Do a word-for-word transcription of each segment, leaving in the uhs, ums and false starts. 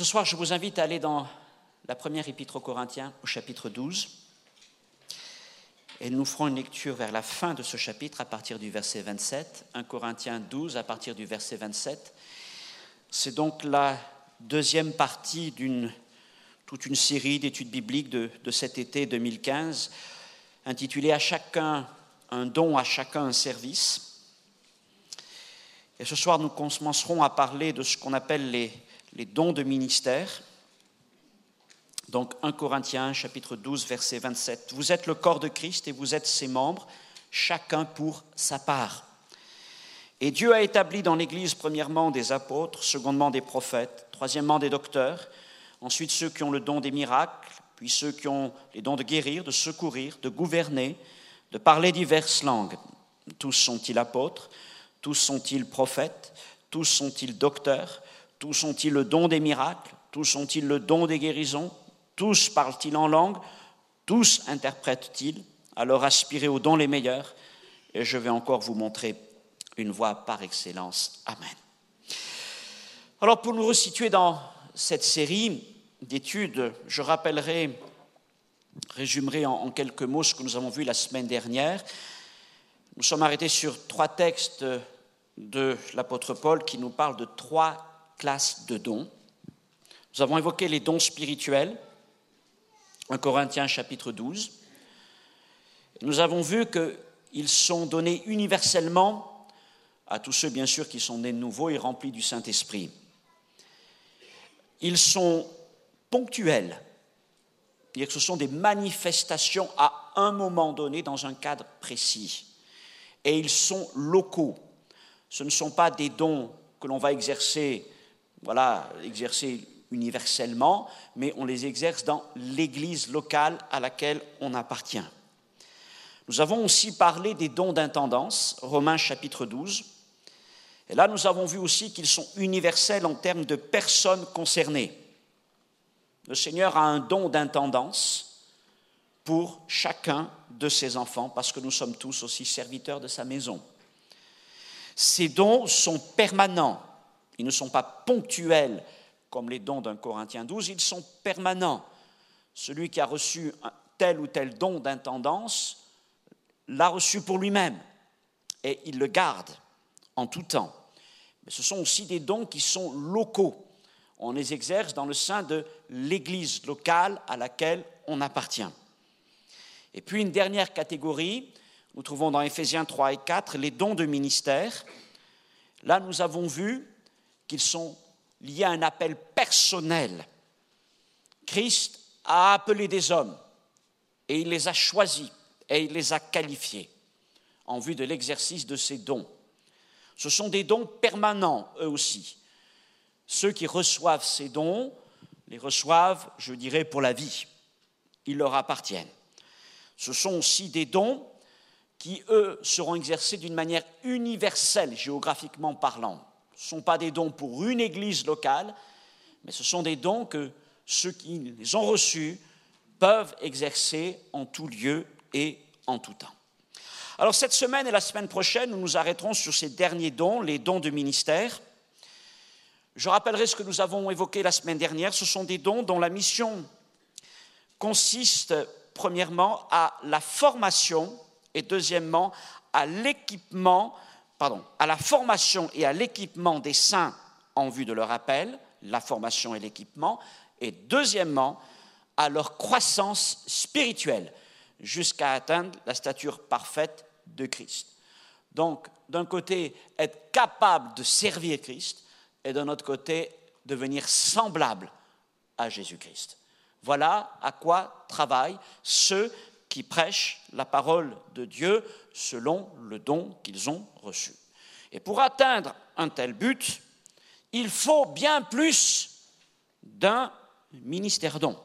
soir, je vous invite à aller dans la première épître aux Corinthiens, au chapitre douze. Et nous ferons une lecture vers la fin de ce chapitre, à partir du verset vingt-sept. premier Corinthiens douze, à partir du verset vingt-sept. C'est donc la deuxième partie d'une toute une série d'études bibliques de, de cet été deux mille quinze, intitulée « À chacun un don, à chacun un service ». Et ce soir, nous commencerons à parler de ce qu'on appelle les, les dons de ministère. Donc, premier Corinthiens, chapitre douze, verset vingt-sept. « Vous êtes le corps de Christ et vous êtes ses membres, chacun pour sa part. Et Dieu a établi dans l'Église, premièrement, des apôtres, secondement, des prophètes, troisièmement, des docteurs, ensuite ceux qui ont le don des miracles, puis ceux qui ont les dons de guérir, de secourir, de gouverner, de parler diverses langues. Tous sont-ils apôtres? Tous sont-ils prophètes? Tous sont-ils docteurs? Tous ont-ils le don des miracles? Tous ont-ils le don des guérisons? Tous parlent-ils en langue? Tous interprètent-ils? Alors aspirez aux dons les meilleurs, et je vais encore vous montrer une voie par excellence. Amen. Alors, pour nous resituer dans cette série d'études, je rappellerai, résumerai en, en quelques mots ce que nous avons vu la semaine dernière. Nous sommes arrêtés sur trois textes de l'apôtre Paul qui nous parlent de trois classes de dons. Nous avons évoqué les dons spirituels, premier Corinthiens chapitre douze. Nous avons vu qu'ils sont donnés universellement à tous ceux, bien sûr, qui sont nés de nouveau et remplis du Saint-Esprit. Ils sont ponctuels, c'est-à-dire que ce sont des manifestations à un moment donné dans un cadre précis. Et ils sont locaux. Ce ne sont pas des dons que l'on va exercer, voilà, exercer universellement, mais on les exerce dans l'église locale à laquelle on appartient. Nous avons aussi parlé des dons d'intendance, Romains chapitre douze. Et là, nous avons vu aussi qu'ils sont universels en termes de personnes concernées. Le Seigneur a un don d'intendance pour chacun de ses enfants, parce que nous sommes tous aussi serviteurs de sa maison. Ces dons sont permanents, ils ne sont pas ponctuels comme les dons d'un Corinthiens douze, ils sont permanents. Celui qui a reçu un tel ou tel don d'intendance l'a reçu pour lui-même et il le garde en tout temps. Mais ce sont aussi des dons qui sont locaux. On les exerce dans le sein de l'église locale à laquelle on appartient. Et puis une dernière catégorie, nous trouvons dans Éphésiens trois et quatre, les dons de ministère. Là, nous avons vu qu'ils sont liés à un appel personnel. Christ a appelé des hommes et il les a choisis et il les a qualifiés en vue de l'exercice de ces dons. Ce sont des dons permanents, eux aussi. Ceux qui reçoivent ces dons les reçoivent, je dirais, pour la vie. Ils leur appartiennent. Ce sont aussi des dons qui, eux, seront exercés d'une manière universelle, géographiquement parlant. Ce ne sont pas des dons pour une église locale, mais ce sont des dons que ceux qui les ont reçus peuvent exercer en tout lieu et en tout temps. Alors cette semaine et la semaine prochaine, nous nous arrêterons sur ces derniers dons, les dons de ministère. Je rappellerai ce que nous avons évoqué la semaine dernière. Ce sont des dons dont la mission consiste premièrement à la formation et deuxièmement à l'équipement, pardon, à la formation et à l'équipement des saints en vue de leur appel, la formation et l'équipement, et deuxièmement à leur croissance spirituelle jusqu'à atteindre la stature parfaite de Christ. Donc, d'un côté, être capable de servir Christ, et d'un autre côté, devenir semblable à Jésus-Christ. Voilà à quoi travaillent ceux qui prêchent la parole de Dieu selon le don qu'ils ont reçu. Et pour atteindre un tel but, il faut bien plus d'un ministère don.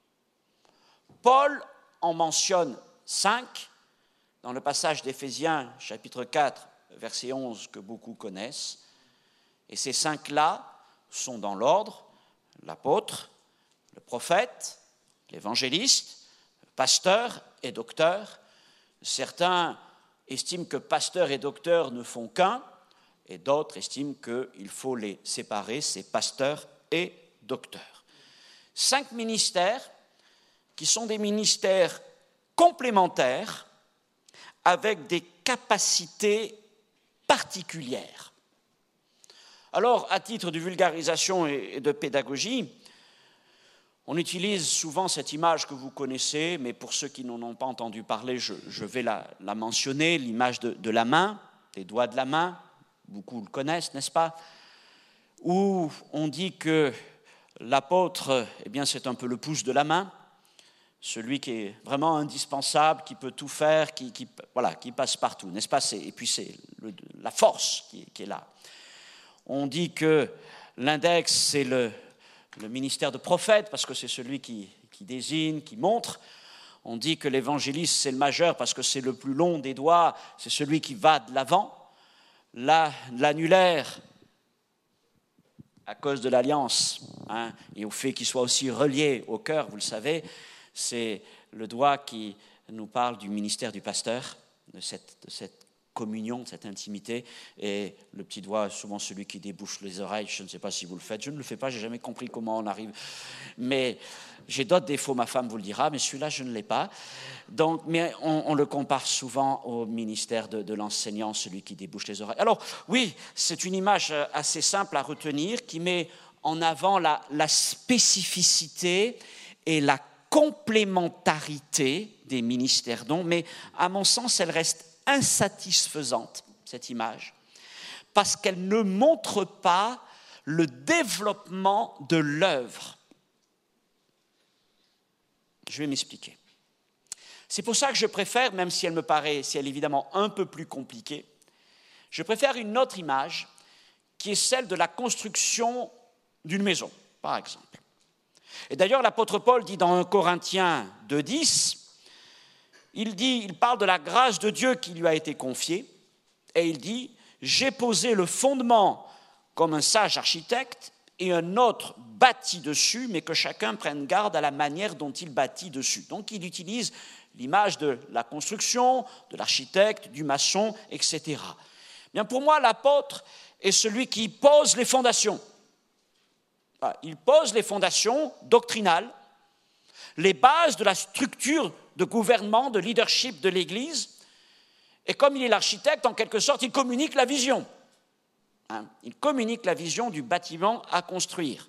Paul en mentionne cinq dans le passage d'Éphésiens, chapitre quatre, verset onze, que beaucoup connaissent. Et ces cinq-là sont dans l'ordre: l'apôtre, le prophète, l'évangéliste, le pasteur et docteur. Certains estiment que pasteur et docteur ne font qu'un, et d'autres estiment qu'il faut les séparer, c'est pasteur et docteurs. Cinq ministères qui sont des ministères complémentaires avec des capacités particulières. Alors, à titre de vulgarisation et de pédagogie, on utilise souvent cette image que vous connaissez, mais pour ceux qui n'en ont pas entendu parler, je, je vais la, la mentionner, l'image de, de la main, des doigts de la main, beaucoup le connaissent, n'est-ce pas? Où on dit que l'apôtre, eh bien, c'est un peu le pouce de la main, celui qui est vraiment indispensable, qui peut tout faire, qui, qui, voilà, qui passe partout, n'est-ce pas? Et puis c'est le, la force qui, qui est là. On dit que l'index, c'est le, le ministère de prophète, parce que c'est celui qui, qui désigne, qui montre. On dit que l'évangéliste, c'est le majeur, parce que c'est le plus long des doigts, c'est celui qui va de l'avant. Là, l'annulaire, à cause de l'alliance, hein, et au fait qu'il soit aussi relié au cœur, vous le savez, c'est le doigt qui nous parle du ministère du pasteur, de cette, de cette communion, de cette intimité, et le petit doigt, souvent celui qui débouche les oreilles. Je ne sais pas si vous le faites, je ne le fais pas, je n'ai jamais compris comment on arrive, mais j'ai d'autres défauts, ma femme vous le dira, mais celui-là je ne l'ai pas. Donc, mais on, on le compare souvent au ministère de, de l'enseignant, celui qui débouche les oreilles. Alors oui, c'est une image assez simple à retenir qui met en avant la, la spécificité et la complémentarité des ministères dons, mais à mon sens, elle reste insatisfaisante, cette image, parce qu'elle ne montre pas le développement de l'œuvre. Je vais m'expliquer. C'est pour ça que je préfère, même si elle me paraît, si elle est évidemment un peu plus compliquée, je préfère une autre image qui est celle de la construction d'une maison, par exemple. Et d'ailleurs, l'apôtre Paul dit dans un Corinthiens deux dix, il dit, il parle de la grâce de Dieu qui lui a été confiée, et il dit, j'ai posé le fondement comme un sage architecte, et un autre bâtit dessus, mais que chacun prenne garde à la manière dont il bâtit dessus. Donc il utilise l'image de la construction, de l'architecte, du maçon, et cetera. Bien, pour moi, l'apôtre est celui qui pose les fondations. Il pose les fondations doctrinales, les bases de la structure de gouvernement, de leadership de l'Église, et comme il est l'architecte, en quelque sorte, il communique la vision. Hein, il communique la vision du bâtiment à construire.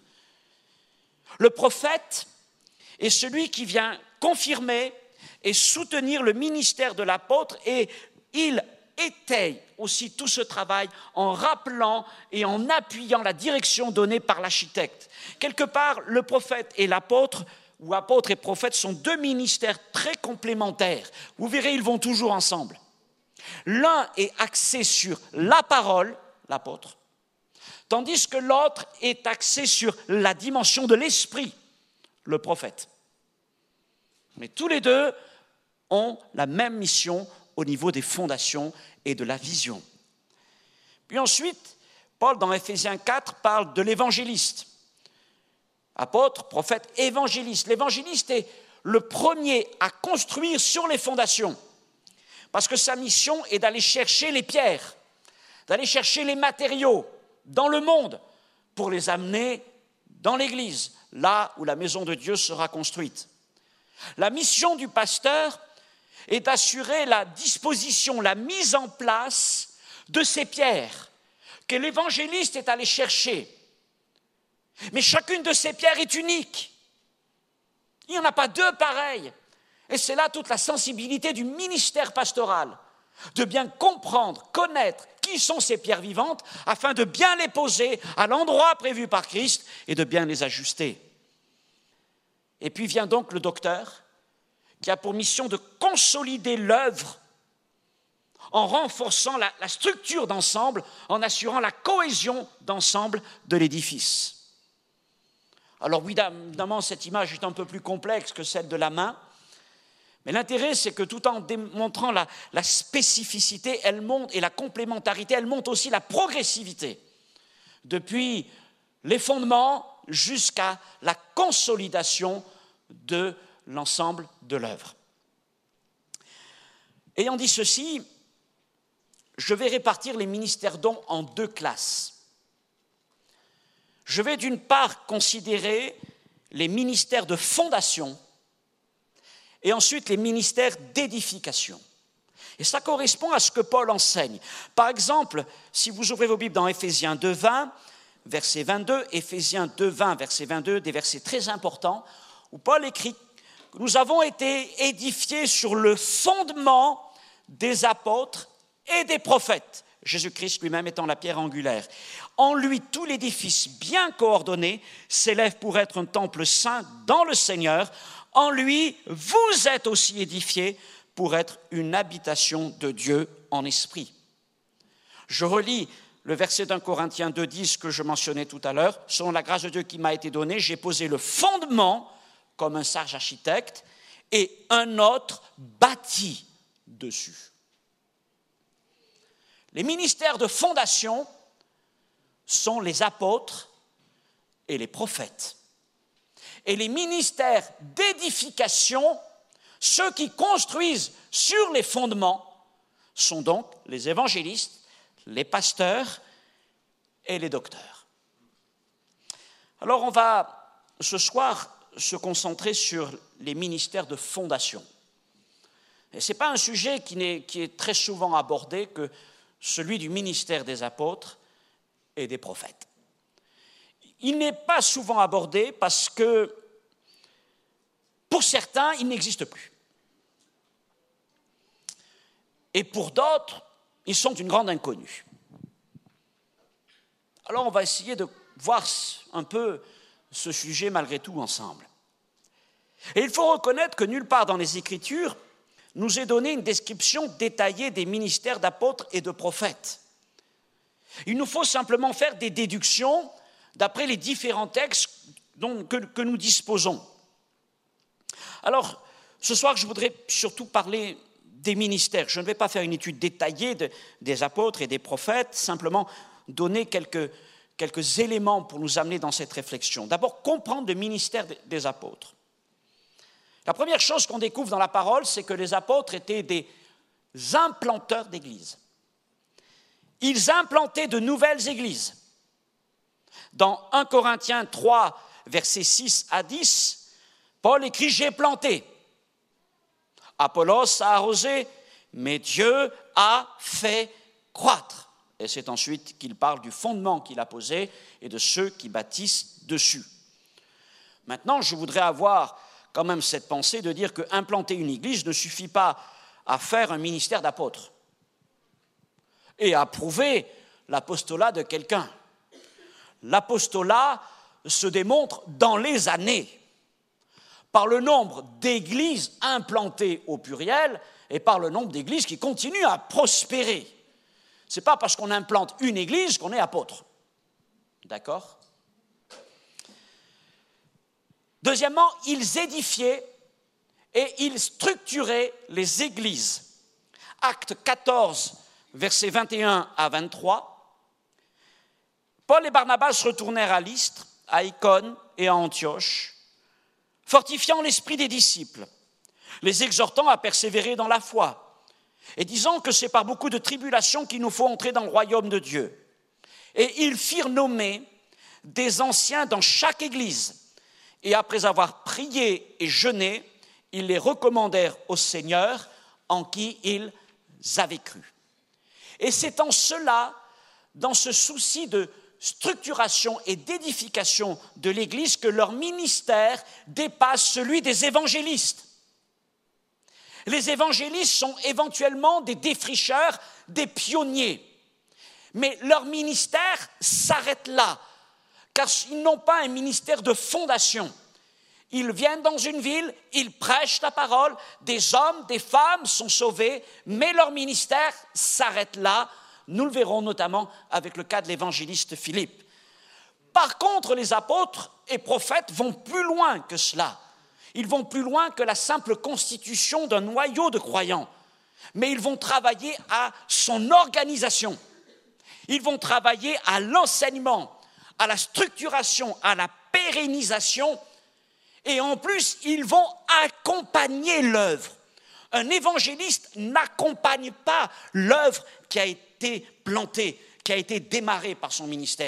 Le prophète est celui qui vient confirmer et soutenir le ministère de l'apôtre, et il étaye aussi tout ce travail en rappelant et en appuyant la direction donnée par l'architecte. Quelque part, le prophète et l'apôtre, ou apôtre et prophète, sont deux ministères très complémentaires. Vous verrez, ils vont toujours ensemble. L'un est axé sur la parole, l'apôtre, tandis que l'autre est axé sur la dimension de l'esprit, le prophète. Mais tous les deux ont la même mission au niveau des fondations et de la vision. Puis ensuite, Paul, dans Éphésiens quatre, parle de l'évangéliste. Apôtre, prophète, évangéliste. L'évangéliste est le premier à construire sur les fondations, parce que sa mission est d'aller chercher les pierres, d'aller chercher les matériaux dans le monde pour les amener dans l'Église, là où la maison de Dieu sera construite. La mission du pasteur est d'assurer la disposition, la mise en place de ces pierres que l'évangéliste est allé chercher. Mais chacune de ces pierres est unique. Il n'y en a pas deux pareilles. Et c'est là toute la sensibilité du ministère pastoral, de bien comprendre, connaître qui sont ces pierres vivantes, afin de bien les poser à l'endroit prévu par Christ et de bien les ajuster. Et puis vient donc le docteur, qui a pour mission de consolider l'œuvre en renforçant la, la structure d'ensemble, en assurant la cohésion d'ensemble de l'édifice. Alors oui, évidemment, cette image est un peu plus complexe que celle de la main, mais l'intérêt, c'est que tout en démontrant la, la spécificité, elle montre, et la complémentarité, elle montre aussi la progressivité, depuis les fondements jusqu'à la consolidation de l'ensemble de l'œuvre. Ayant dit ceci, je vais répartir les ministères dons en deux classes. je vais d'une part considérer les ministères de fondation et ensuite les ministères d'édification. Et ça correspond à ce que Paul enseigne. Par exemple, si vous ouvrez vos Bibles dans Éphésiens deux, vingt, verset vingt-deux, Éphésiens deux, vingt, verset vingt-deux, des versets très importants, où Paul écrit que nous avons été édifiés sur le fondement des apôtres et des prophètes, Jésus-Christ lui-même étant la pierre angulaire. En lui, tout l'édifice bien coordonné s'élève pour être un temple saint dans le Seigneur. En lui, vous êtes aussi édifiés pour être une habitation de Dieu en esprit. Je relis le verset d'un Corinthiens deux, dix que je mentionnais tout à l'heure. Selon la grâce de Dieu qui m'a été donnée, j'ai posé le fondement comme un sage architecte et un autre bâti dessus. Les ministères de fondation sont les apôtres et les prophètes. Et les ministères d'édification, ceux qui construisent sur les fondements, sont donc les évangélistes, les pasteurs et les docteurs. Alors on va ce soir se concentrer sur les ministères de fondation. Et ce n'est pas un sujet qui, n'est, qui est très souvent abordé que celui du ministère des apôtres et des prophètes. Il n'est pas souvent abordé parce que, pour certains, il n'existe plus. Et pour d'autres, ils sont une grande inconnue. Alors on va essayer de voir un peu ce sujet malgré tout ensemble. Et il faut reconnaître que nulle part dans les Écritures nous est donnée une description détaillée des ministères d'apôtres et de prophètes. Il nous faut simplement faire des déductions d'après les différents textes dont, que, que nous disposons. Alors, ce soir, je voudrais surtout parler des ministères. Je ne vais pas faire une étude détaillée de, des apôtres et des prophètes, simplement donner quelques, quelques éléments pour nous amener dans cette réflexion. D'abord, comprendre le ministère des apôtres. La première chose qu'on découvre dans la parole, c'est que les apôtres étaient des implanteurs d'églises. Ils implantaient de nouvelles églises. Dans un Corinthiens trois, versets six à dix, Paul écrit « J'ai planté ». Apollos a arrosé, mais Dieu a fait croître. Et c'est ensuite qu'il parle du fondement qu'il a posé et de ceux qui bâtissent dessus. Maintenant, je voudrais avoir quand même cette pensée de dire qu'implanter une église ne suffit pas à faire un ministère d'apôtre et à prouver l'apostolat de quelqu'un. L'apostolat se démontre dans les années, par le nombre d'églises implantées au pluriel et par le nombre d'églises qui continuent à prospérer. Ce n'est pas parce qu'on implante une église qu'on est apôtre. D'accord ? Deuxièmement, ils édifiaient et ils structuraient les églises. Acte quatorze, versets vingt et un à vingt-trois. Paul et Barnabas retournèrent à Lystre, à Icône et à Antioche, fortifiant l'esprit des disciples, les exhortant à persévérer dans la foi, et disant que c'est par beaucoup de tribulations qu'il nous faut entrer dans le royaume de Dieu. Et ils firent nommer des anciens dans chaque église, et après avoir prié et jeûné, ils les recommandèrent au Seigneur en qui ils avaient cru. Et c'est en cela, dans ce souci de structuration et d'édification de l'Église, que leur ministère dépasse celui des évangélistes. Les évangélistes sont éventuellement des défricheurs, des pionniers, mais leur ministère s'arrête là, car ils n'ont pas un ministère de fondation. Ils viennent dans une ville, ils prêchent la parole, des hommes, des femmes sont sauvés, mais leur ministère s'arrête là. Nous le verrons notamment avec le cas de l'évangéliste Philippe. Par contre, les apôtres et prophètes vont plus loin que cela. Ils vont plus loin que la simple constitution d'un noyau de croyants. Mais ils vont travailler à son organisation. Ils vont travailler à l'enseignement, à la structuration, à la pérennisation. Et en plus, ils vont accompagner l'œuvre. Un évangéliste n'accompagne pas l'œuvre qui a été plantée, qui a été démarrée par son ministère.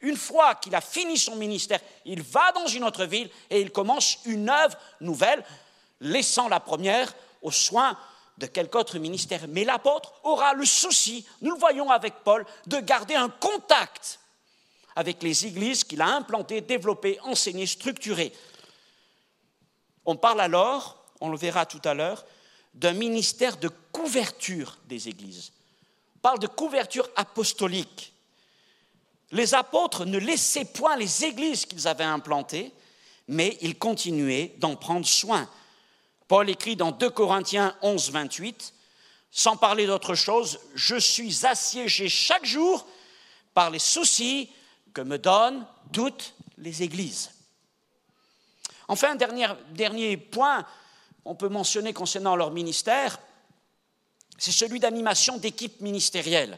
Une fois qu'il a fini son ministère, il va dans une autre ville et il commence une œuvre nouvelle, laissant la première aux soins de quelque autre ministère. Mais l'apôtre aura le souci, nous le voyons avec Paul, de garder un contact avec les églises qu'il a implantées, développées, enseignées, structurées. On parle alors, on le verra tout à l'heure, d'un ministère de couverture des églises. On parle de couverture apostolique. Les apôtres ne laissaient point les églises qu'ils avaient implantées, mais ils continuaient d'en prendre soin. Paul écrit dans deux Corinthiens onze, vingt-huit, sans parler d'autre chose, « Je suis assiégé chaque jour par les soucis que me donnent toutes les églises. » Enfin, dernier, dernier point, on peut mentionner concernant leur ministère, c'est celui d'animation d'équipes ministérielles.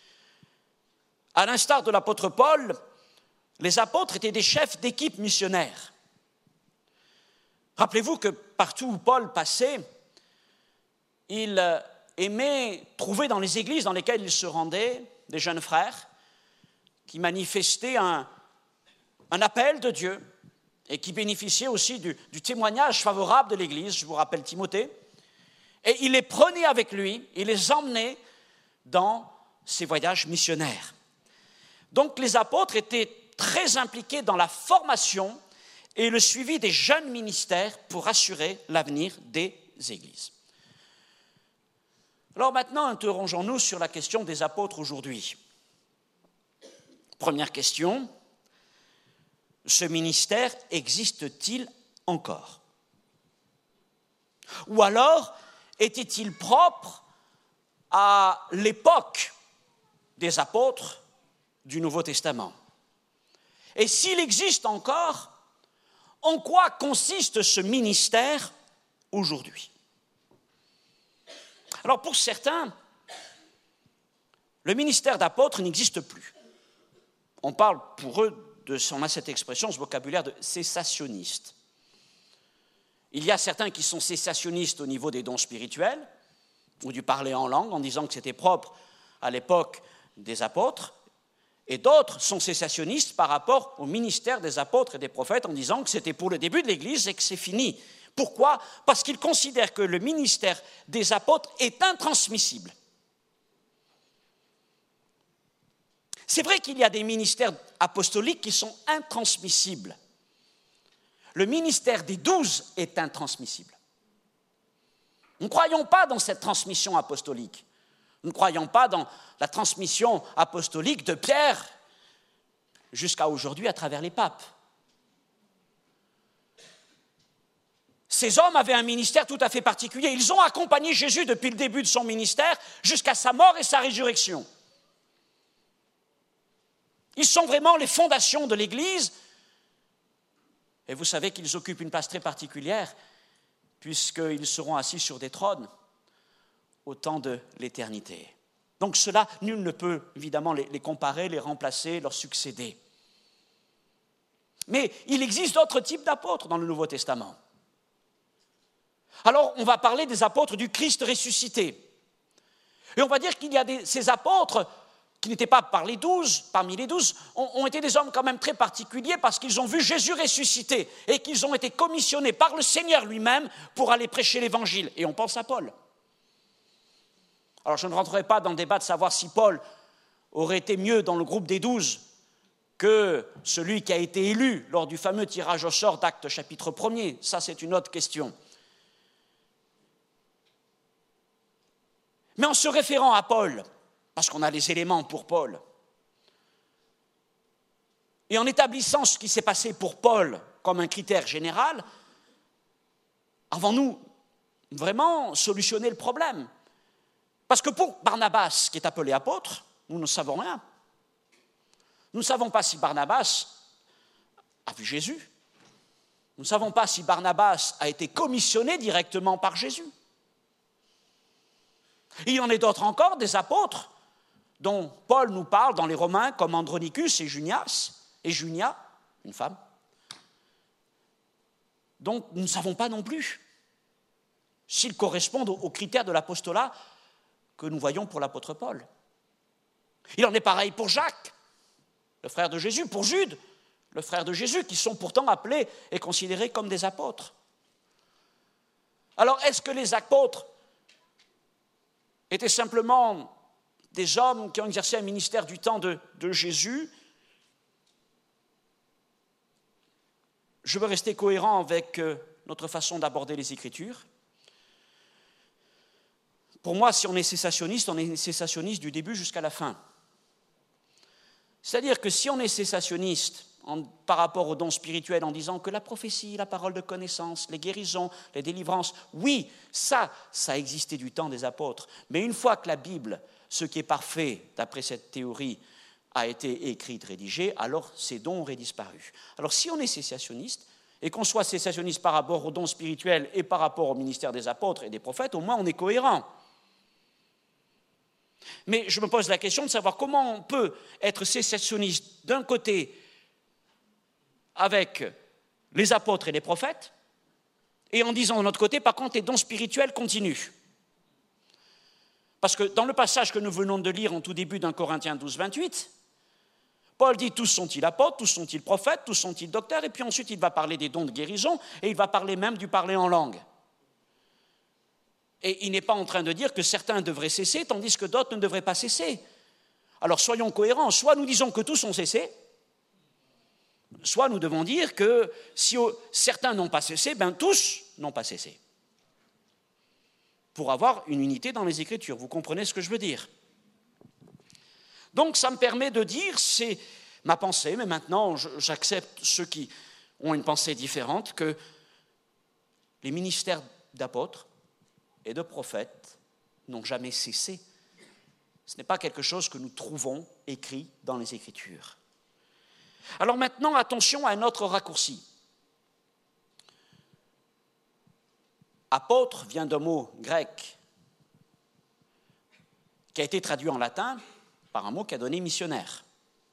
À l'instar de l'apôtre Paul, les apôtres étaient des chefs d'équipe missionnaires. Rappelez-vous que partout où Paul passait, il aimait trouver dans les églises dans lesquelles il se rendait des jeunes frères qui manifestaient un, un appel de Dieu et qui bénéficiaient aussi du, du témoignage favorable de l'Église. Je vous rappelle Timothée. Et il les prenait avec lui, il les emmenait dans ses voyages missionnaires. Donc les apôtres étaient très impliqués dans la formation et le suivi des jeunes ministères pour assurer l'avenir des églises. Alors maintenant, interrogeons-nous sur la question des apôtres aujourd'hui. Première question, ce ministère existe-t-il encore? Ou alors, était-il propre à l'époque des apôtres du Nouveau Testament? Et s'il existe encore, en quoi consiste ce ministère aujourd'hui? Alors pour certains, le ministère d'apôtre n'existe plus. On parle pour eux, de, on a cette expression, ce vocabulaire de cessationniste. Il y a certains qui sont cessationnistes au niveau des dons spirituels ou du parler en langue en disant que c'était propre à l'époque des apôtres, et d'autres sont cessationnistes par rapport au ministère des apôtres et des prophètes en disant que c'était pour le début de l'Église et que c'est fini. Pourquoi? Parce qu'ils considèrent que le ministère des apôtres est intransmissible. C'est vrai qu'il y a des ministères apostoliques qui sont intransmissibles. Le ministère des douze est intransmissible. Nous ne croyons pas dans cette transmission apostolique. Nous ne croyons pas dans la transmission apostolique de Pierre jusqu'à aujourd'hui à travers les papes. Ces hommes avaient un ministère tout à fait particulier. Ils ont accompagné Jésus depuis le début de son ministère jusqu'à sa mort et sa résurrection. Ils sont vraiment les fondations de l'Église. Et vous savez qu'ils occupent une place très particulière puisqu'ils seront assis sur des trônes au temps de l'éternité. Donc cela, nul ne peut évidemment les, les comparer, les remplacer, leur succéder. Mais il existe d'autres types d'apôtres dans le Nouveau Testament. Alors on va parler des apôtres du Christ ressuscité. Et on va dire qu'il y a des, ces apôtres qui n'étaient pas par les douze, parmi les douze, ont, ont été des hommes quand même très particuliers parce qu'ils ont vu Jésus ressuscité et qu'ils ont été commissionnés par le Seigneur lui-même pour aller prêcher l'Évangile. Et on pense à Paul. Alors je ne rentrerai pas dans le débat de savoir si Paul aurait été mieux dans le groupe des douze que celui qui a été élu lors du fameux tirage au sort d'Actes chapitre premier. Ça, c'est une autre question. Mais en se référant à Paul, parce qu'on a les éléments pour Paul, et en établissant ce qui s'est passé pour Paul comme un critère général, avons-nous vraiment solutionné le problème? Parce que pour Barnabas, qui est appelé apôtre, nous ne savons rien. Nous ne savons pas si Barnabas a vu Jésus. Nous ne savons pas si Barnabas a été commissionné directement par Jésus. Il y en a d'autres encore, des apôtres, dont Paul nous parle dans les Romains, comme Andronicus et Junias, et Junia, une femme. Donc nous ne savons pas non plus s'ils correspondent aux critères de l'apostolat que nous voyons pour l'apôtre Paul. Il en est pareil pour Jacques. le frère de Jésus, pour Jude, le frère de Jésus, qui sont pourtant appelés et considérés comme des apôtres. Alors, est-ce que les apôtres étaient simplement des hommes qui ont exercé un ministère du temps de, de Jésus? Je veux rester cohérent avec notre façon d'aborder les Écritures. Pour moi, si on est cessationniste, on est cessationniste du début jusqu'à la fin. C'est-à-dire que si on est cessationniste en, par rapport aux dons spirituels en disant que la prophétie, la parole de connaissance, les guérisons, les délivrances, oui, ça, ça existait du temps des apôtres. Mais une fois que la Bible, ce qui est parfait d'après cette théorie, a été écrite, rédigée, alors ces dons auraient disparu. Alors si on est cessationniste, et qu'on soit cessationniste par rapport aux dons spirituels et par rapport au ministère des apôtres et des prophètes, au moins on est cohérent. Mais je me pose la question de savoir comment on peut être cessationniste d'un côté avec les apôtres et les prophètes, et en disant de l'autre côté, par contre, les dons spirituels continuent. Parce que dans le passage que nous venons de lire en tout début d'un Corinthiens douze, vingt-huit, Paul dit « Tous sont-ils apôtres, tous sont-ils prophètes, tous sont-ils docteurs ?» Et puis ensuite, il va parler des dons de guérison et il va parler même du parler en langue. Et il n'est pas en train de dire que certains devraient cesser, tandis que d'autres ne devraient pas cesser. Alors soyons cohérents, soit nous disons que tous ont cessé, soit nous devons dire que si certains n'ont pas cessé, ben tous n'ont pas cessé. Pour avoir une unité dans les Écritures, vous comprenez ce que je veux dire ? Donc ça me permet de dire, c'est ma pensée, mais maintenant j'accepte ceux qui ont une pensée différente, que les ministères d'apôtres et de prophètes n'ont jamais cessé. Ce n'est pas quelque chose que nous trouvons écrit dans les Écritures. Alors maintenant, attention à un autre raccourci. Apôtre vient d'un mot grec qui a été traduit en latin par un mot qui a donné missionnaire.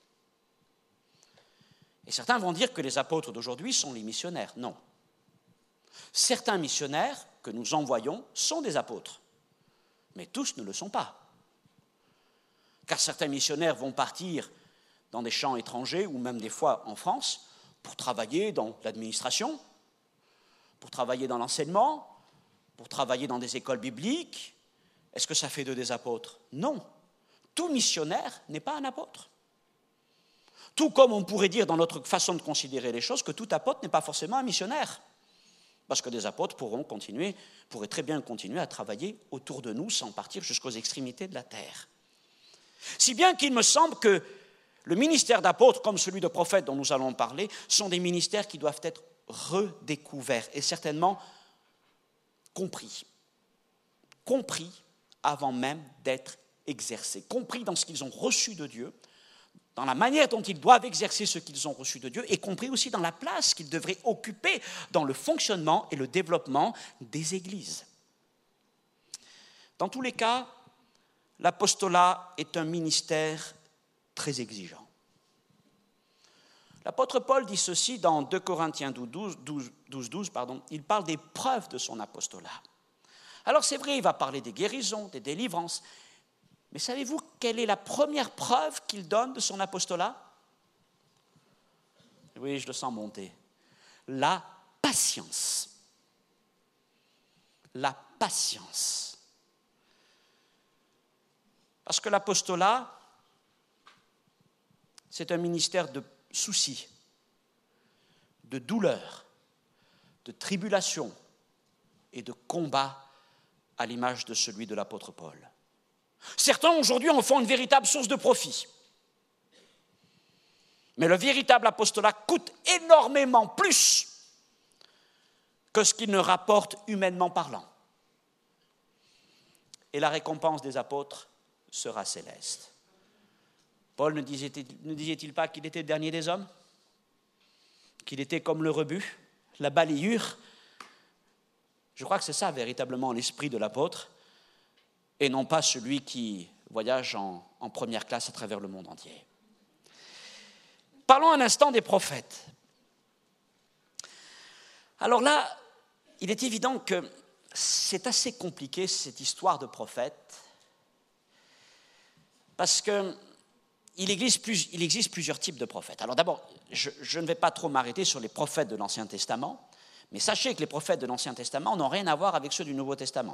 Et certains vont dire que les apôtres d'aujourd'hui sont les missionnaires. Non. Certains missionnaires que nous envoyons sont des apôtres, mais tous ne le sont pas. Car certains missionnaires vont partir dans des champs étrangers ou même des fois en France pour travailler dans l'administration, pour travailler dans l'enseignement, pour travailler dans des écoles bibliques. Est-ce que ça fait d'eux des apôtres? Non. Tout missionnaire n'est pas un apôtre. Tout comme on pourrait dire dans notre façon de considérer les choses que tout apôtre n'est pas forcément un missionnaire. Parce que des apôtres pourront continuer, pourraient très bien continuer à travailler autour de nous sans partir jusqu'aux extrémités de la terre. Si bien qu'il me semble que le ministère d'apôtre, comme celui de prophète dont nous allons parler, sont des ministères qui doivent être redécouverts et certainement compris. Compris avant même d'être exercés. Compris dans ce qu'ils ont reçu de Dieu, dans la manière dont ils doivent exercer ce qu'ils ont reçu de Dieu, et compris aussi dans la place qu'ils devraient occuper dans le fonctionnement et le développement des églises. Dans tous les cas, l'apostolat est un ministère très exigeant. L'apôtre Paul dit ceci dans deux Corinthiens douze, douze, pardon, il parle des preuves de son apostolat. Alors c'est vrai, il va parler des guérisons, des délivrances, mais savez-vous quelle est la première preuve qu'il donne de son apostolat? Oui, je le sens monter. La patience. La patience. Parce que l'apostolat, c'est un ministère de soucis, de douleur, de tribulation et de combat à l'image de celui de l'apôtre Paul. Certains aujourd'hui en font une véritable source de profit. Mais le véritable apostolat coûte énormément plus que ce qu'il ne rapporte humainement parlant. Et la récompense des apôtres sera céleste. Paul ne disait-il, ne disait-il pas qu'il était le dernier des hommes? Qu'il était comme le rebut, la balayure? Je crois que c'est ça véritablement l'esprit de l'apôtre, et non pas celui qui voyage en, en première classe à travers le monde entier. Parlons un instant des prophètes. Alors là, il est évident que c'est assez compliqué cette histoire de prophètes, parce qu'il il existe, plus, il existe plusieurs types de prophètes. Alors d'abord, je, je ne vais pas trop m'arrêter sur les prophètes de l'Ancien Testament, mais sachez que les prophètes de l'Ancien Testament n'ont rien à voir avec ceux du Nouveau Testament.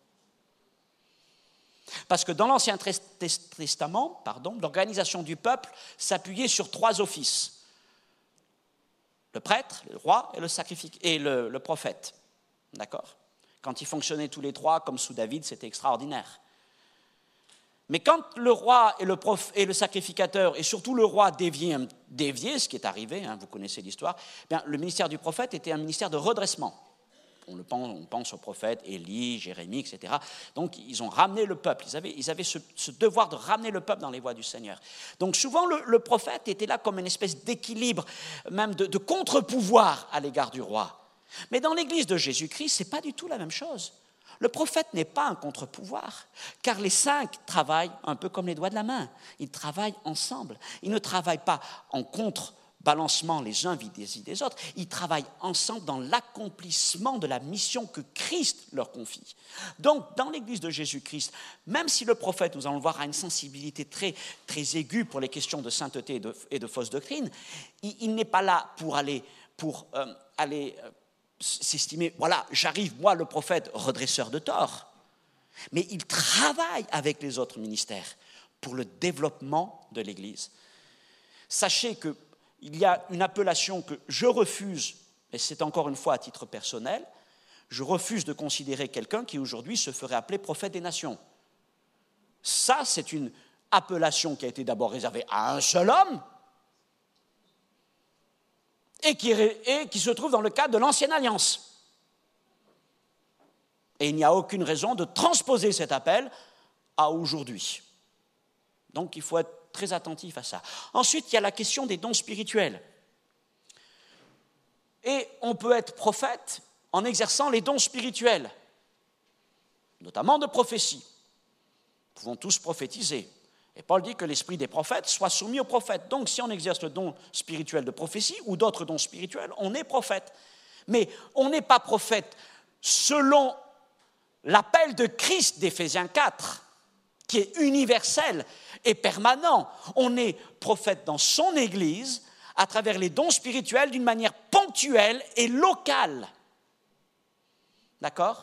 Parce que dans l'Ancien Testament, pardon, l'organisation du peuple s'appuyait sur trois offices. Le prêtre, le roi et le, sacrific- et le, le prophète. D'accord ? Quand ils fonctionnaient tous les trois, comme sous David, c'était extraordinaire. Mais quand le roi et le, prof, et le sacrificateur, et surtout le roi déviaient, déviaient ce qui est arrivé, hein, vous connaissez l'histoire, bien, le ministère du prophète était un ministère de redressement. On, le pense, on pense aux prophètes, Élie, Jérémie, et cetera. Donc, ils ont ramené le peuple. Ils avaient, ils avaient ce, ce devoir de ramener le peuple dans les voies du Seigneur. Donc, souvent, le, le prophète était là comme une espèce d'équilibre, même de, de contre-pouvoir à l'égard du roi. Mais dans l'Église de Jésus-Christ, ce n'est pas du tout la même chose. Le prophète n'est pas un contre-pouvoir, car les cinq travaillent un peu comme les doigts de la main. Ils travaillent ensemble. Ils ne travaillent pas en contre-balancement les uns vis-à-vis des autres. Ils travaillent ensemble dans l'accomplissement de la mission que Christ leur confie. Donc, dans l'Église de Jésus-Christ, même si le prophète, nous allons le voir, a une sensibilité très, très aiguë pour les questions de sainteté et de, et de fausse doctrine, il, il n'est pas là pour aller... Pour, euh, aller euh, s'estimer, voilà, j'arrive, moi, le prophète, redresseur de tort. Mais il travaille avec les autres ministères pour le développement de l'Église. Sachez qu'il y a une appellation que je refuse, et c'est encore une fois à titre personnel, je refuse de considérer quelqu'un qui aujourd'hui se ferait appeler prophète des nations. Ça, c'est une appellation qui a été d'abord réservée à un seul homme, Et qui, et qui se trouve dans le cadre de l'Ancienne Alliance. Et il n'y a aucune raison de transposer cet appel à aujourd'hui. Donc il faut être très attentif à ça. Ensuite, il y a la question des dons spirituels. Et on peut être prophète en exerçant les dons spirituels, notamment de prophétie. Nous pouvons tous prophétiser. Et Paul dit que l'esprit des prophètes soit soumis aux prophètes. Donc, si on exerce le don spirituel de prophétie ou d'autres dons spirituels, on est prophète. Mais on n'est pas prophète selon l'appel de Christ d'Éphésiens quatre, qui est universel et permanent. On est prophète dans son Église à travers les dons spirituels d'une manière ponctuelle et locale. D'accord ?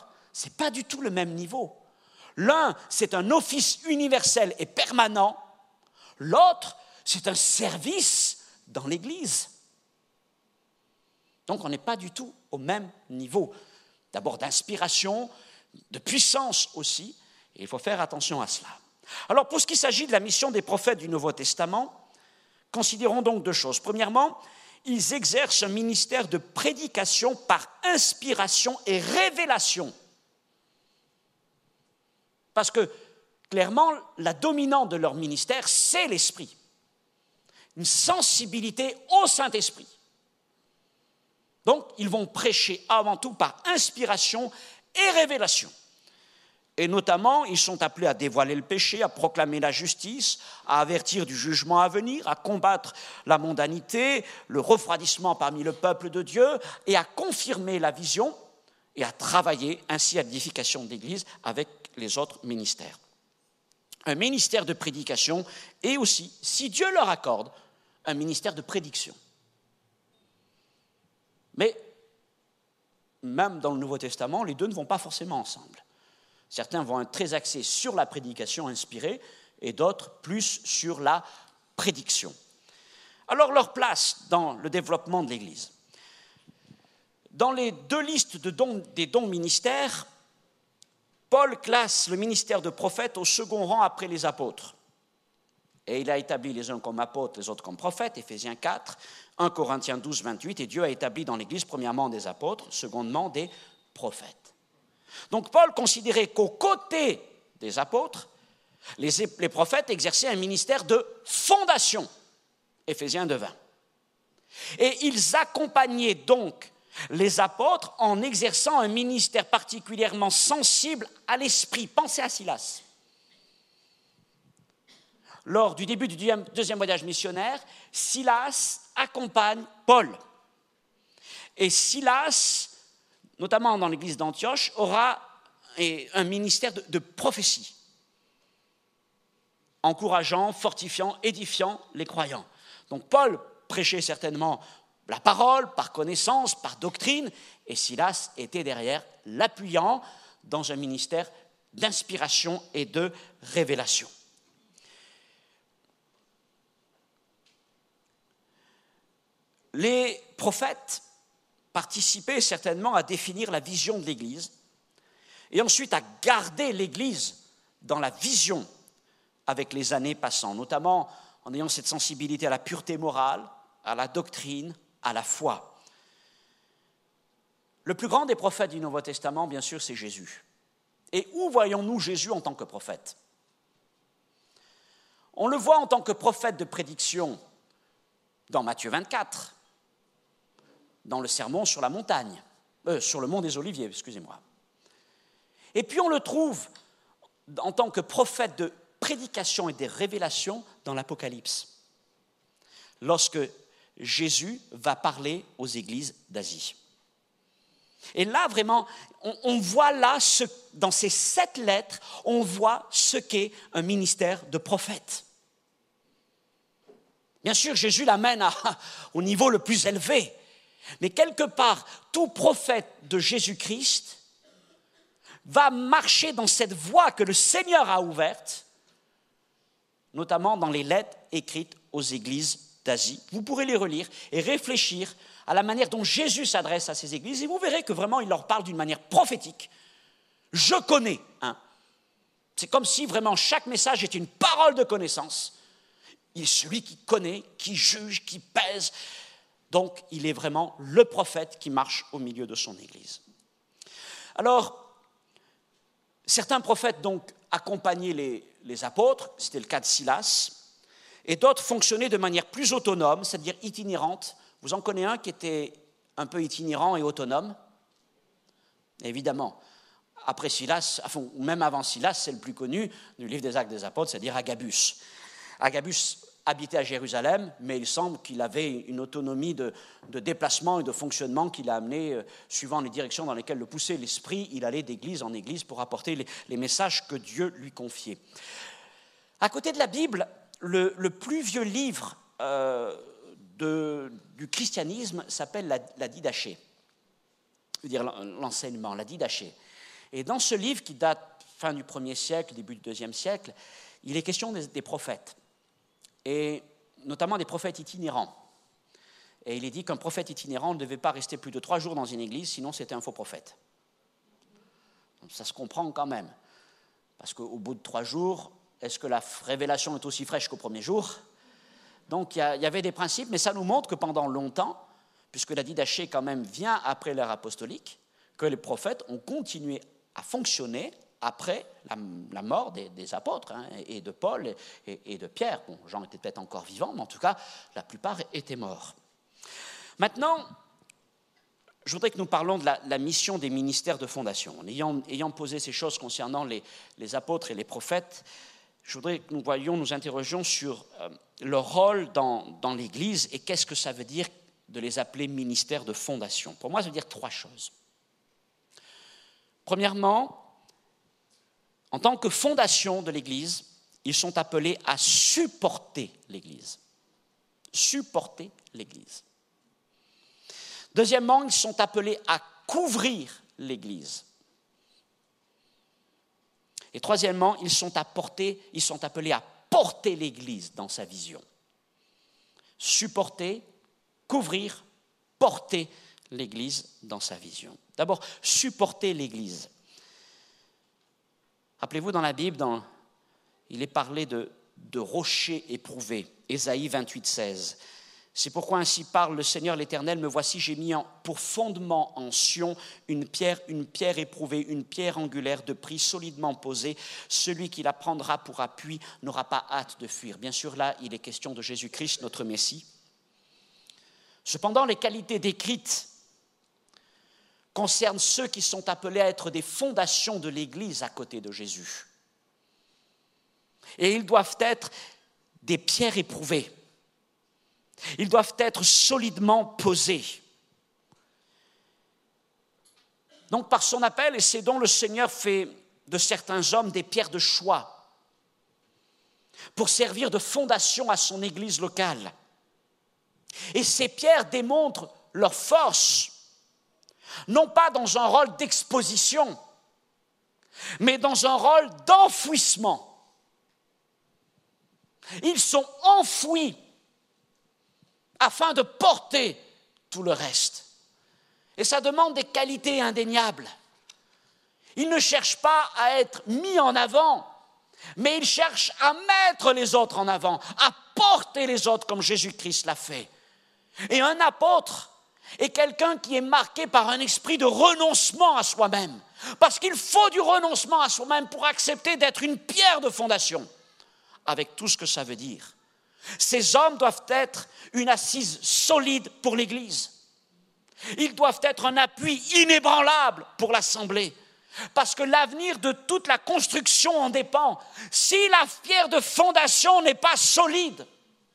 Ce n'est pas du tout le même niveau. L'un, c'est un office universel et permanent. L'autre, c'est un service dans l'Église. Donc, on n'est pas du tout au même niveau. D'abord d'inspiration, de puissance aussi, et il faut faire attention à cela. Alors, pour ce qui s'agit de la mission des prophètes du Nouveau Testament, considérons donc deux choses. Premièrement, ils exercent un ministère de prédication par inspiration et révélation. Parce que, clairement, la dominante de leur ministère, c'est l'Esprit. Une sensibilité au Saint-Esprit. Donc, ils vont prêcher avant tout par inspiration et révélation. Et notamment, ils sont appelés à dévoiler le péché, à proclamer la justice, à avertir du jugement à venir, à combattre la mondanité, le refroidissement parmi le peuple de Dieu, et à confirmer la vision et à travailler ainsi à l'édification de l'Église avec les autres ministères. Un ministère de prédication et aussi, si Dieu leur accorde, un ministère de prédiction. Mais même dans le Nouveau Testament, les deux ne vont pas forcément ensemble. Certains vont être très axés sur la prédication inspirée et d'autres plus sur la prédiction. Alors leur place dans le développement de l'Église. Dans les deux listes de dons, des dons ministères, Paul classe le ministère de prophète au second rang après les apôtres. Et il a établi les uns comme apôtres, les autres comme prophètes, Éphésiens quatre, premier Corinthiens douze, vingt-huit, et Dieu a établi dans l'Église premièrement des apôtres, secondement des prophètes. Donc Paul considérait qu'aux côtés des apôtres, les, les prophètes exerçaient un ministère de fondation, Éphésiens deux, vingt. Et ils accompagnaient donc les apôtres en exerçant un ministère particulièrement sensible à l'esprit. Pensez à Silas. Lors du début du deuxième voyage missionnaire, Silas accompagne Paul. Et Silas, notamment dans l'église d'Antioche, aura un ministère de, de prophétie. encourageant, fortifiant, édifiant les croyants. Donc Paul prêchait certainement la parole par connaissance, par doctrine, et Silas était derrière l'appuyant dans un ministère d'inspiration et de révélation. Les prophètes participaient certainement à définir la vision de l'Église et ensuite à garder l'Église dans la vision avec les années passant, notamment en ayant cette sensibilité à la pureté morale, à la doctrine, à la foi. Le plus grand des prophètes du Nouveau Testament, bien sûr, c'est Jésus. Et où voyons-nous Jésus en tant que prophète ? On le voit en tant que prophète de prédiction dans Matthieu vingt-quatre, dans le sermon sur la montagne, euh, sur le mont des Oliviers, excusez-moi. Et puis on le trouve en tant que prophète de prédication et des révélations dans l'Apocalypse, lorsque Jésus va parler aux églises d'Asie. Et là, vraiment, on, on voit là, ce, dans ces sept lettres, on voit ce qu'est un ministère de prophète. Bien sûr, Jésus l'amène à, au niveau le plus élevé, mais quelque part, tout prophète de Jésus-Christ va marcher dans cette voie que le Seigneur a ouverte, notamment dans les lettres écrites aux églises d'Asie. Vous pourrez les relire et réfléchir à la manière dont Jésus s'adresse à ces églises, et vous verrez que vraiment il leur parle d'une manière prophétique. Je connais. Hein. C'est comme si vraiment chaque message était une parole de connaissance. Il est celui qui connaît, qui juge, qui pèse. Donc, il est vraiment le prophète qui marche au milieu de son Église. Alors, certains prophètes donc accompagnaient les, les apôtres, c'était le cas de Silas, et d'autres fonctionnaient de manière plus autonome, c'est-à-dire itinérante. Vous en connaissez un qui était un peu itinérant et autonome ? Évidemment, après Silas, enfin, ou même avant Silas, c'est le plus connu du livre des Actes des Apôtres, c'est-à-dire Agabus. Agabus habitait à Jérusalem, mais il semble qu'il avait une autonomie de, de déplacement et de fonctionnement qui l'a amené, euh, suivant les directions dans lesquelles le poussait l'esprit, il allait d'église en église pour apporter les, les messages que Dieu lui confiait. À côté de la Bible, le, le plus vieux livre euh, de, du christianisme s'appelle la, la Didaché, c'est-à-dire l'enseignement, la Didaché. Et dans ce livre qui date fin du premier siècle, début du deuxième siècle, il est question des, des prophètes, et notamment des prophètes itinérants. Et il est dit qu'un prophète itinérant ne devait pas rester plus de trois jours dans une église, sinon c'était un faux prophète. Donc ça se comprend quand même, parce qu'au bout de trois jours, est-ce que la révélation est aussi fraîche qu'au premier jour ? Donc il y, a, il y avait des principes, mais ça nous montre que pendant longtemps, puisque la Didaché quand même vient après l'ère apostolique, que les prophètes ont continué à fonctionner après la, la mort des, des apôtres, hein, et de Paul et, et, et de Pierre. Bon, Jean était peut-être encore vivant, mais en tout cas, la plupart étaient morts. Maintenant, je voudrais que nous parlons de la, la mission des ministères de fondation. En ayant, ayant posé ces choses concernant les, les apôtres et les prophètes, je voudrais que nous voyions, nous interrogions sur euh, leur rôle dans, dans l'Église et qu'est-ce que ça veut dire de les appeler ministères de fondation. Pour moi, ça veut dire trois choses. Premièrement, en tant que fondation de l'Église, ils sont appelés à supporter l'Église. Supporter l'Église. Deuxièmement, ils sont appelés à couvrir l'Église. Et troisièmement, ils sont, à porter, ils sont appelés à porter l'Église dans sa vision. Supporter, couvrir, porter l'Église dans sa vision. D'abord, supporter l'Église. Rappelez-vous, dans la Bible, dans, il est parlé de, de rochers éprouvés. Ésaïe vingt-huit, seize. C'est pourquoi ainsi parle le Seigneur l'Éternel, me voici, j'ai mis en, pour fondement en Sion une pierre, une pierre éprouvée, une pierre angulaire de prix solidement posée. Celui qui la prendra pour appui n'aura pas hâte de fuir. Bien sûr, là, il est question de Jésus-Christ, notre Messie. Cependant, les qualités décrites concernent ceux qui sont appelés à être des fondations de l'Église à côté de Jésus. Et ils doivent être des pierres éprouvées. Ils doivent être solidement posés. Donc, par son appel et ses dons, le Seigneur fait de certains hommes des pierres de choix. pour servir de fondation à son église locale. Et ces pierres démontrent leur force, non pas dans un rôle d'exposition, mais dans un rôle d'enfouissement. Ils sont enfouis afin de porter tout le reste. Et ça demande des qualités indéniables. Ils ne cherchent pas à être mis en avant, mais ils cherchent à mettre les autres en avant, à porter les autres comme Jésus-Christ l'a fait. Et un apôtre est quelqu'un qui est marqué par un esprit de renoncement à soi-même, parce qu'il faut du renoncement à soi-même pour accepter d'être une pierre de fondation, avec tout ce que ça veut dire. Ces hommes doivent être une assise solide pour l'Église. Ils doivent être un appui inébranlable pour l'Assemblée, parce que l'avenir de toute la construction en dépend. Si la pierre de fondation n'est pas solide,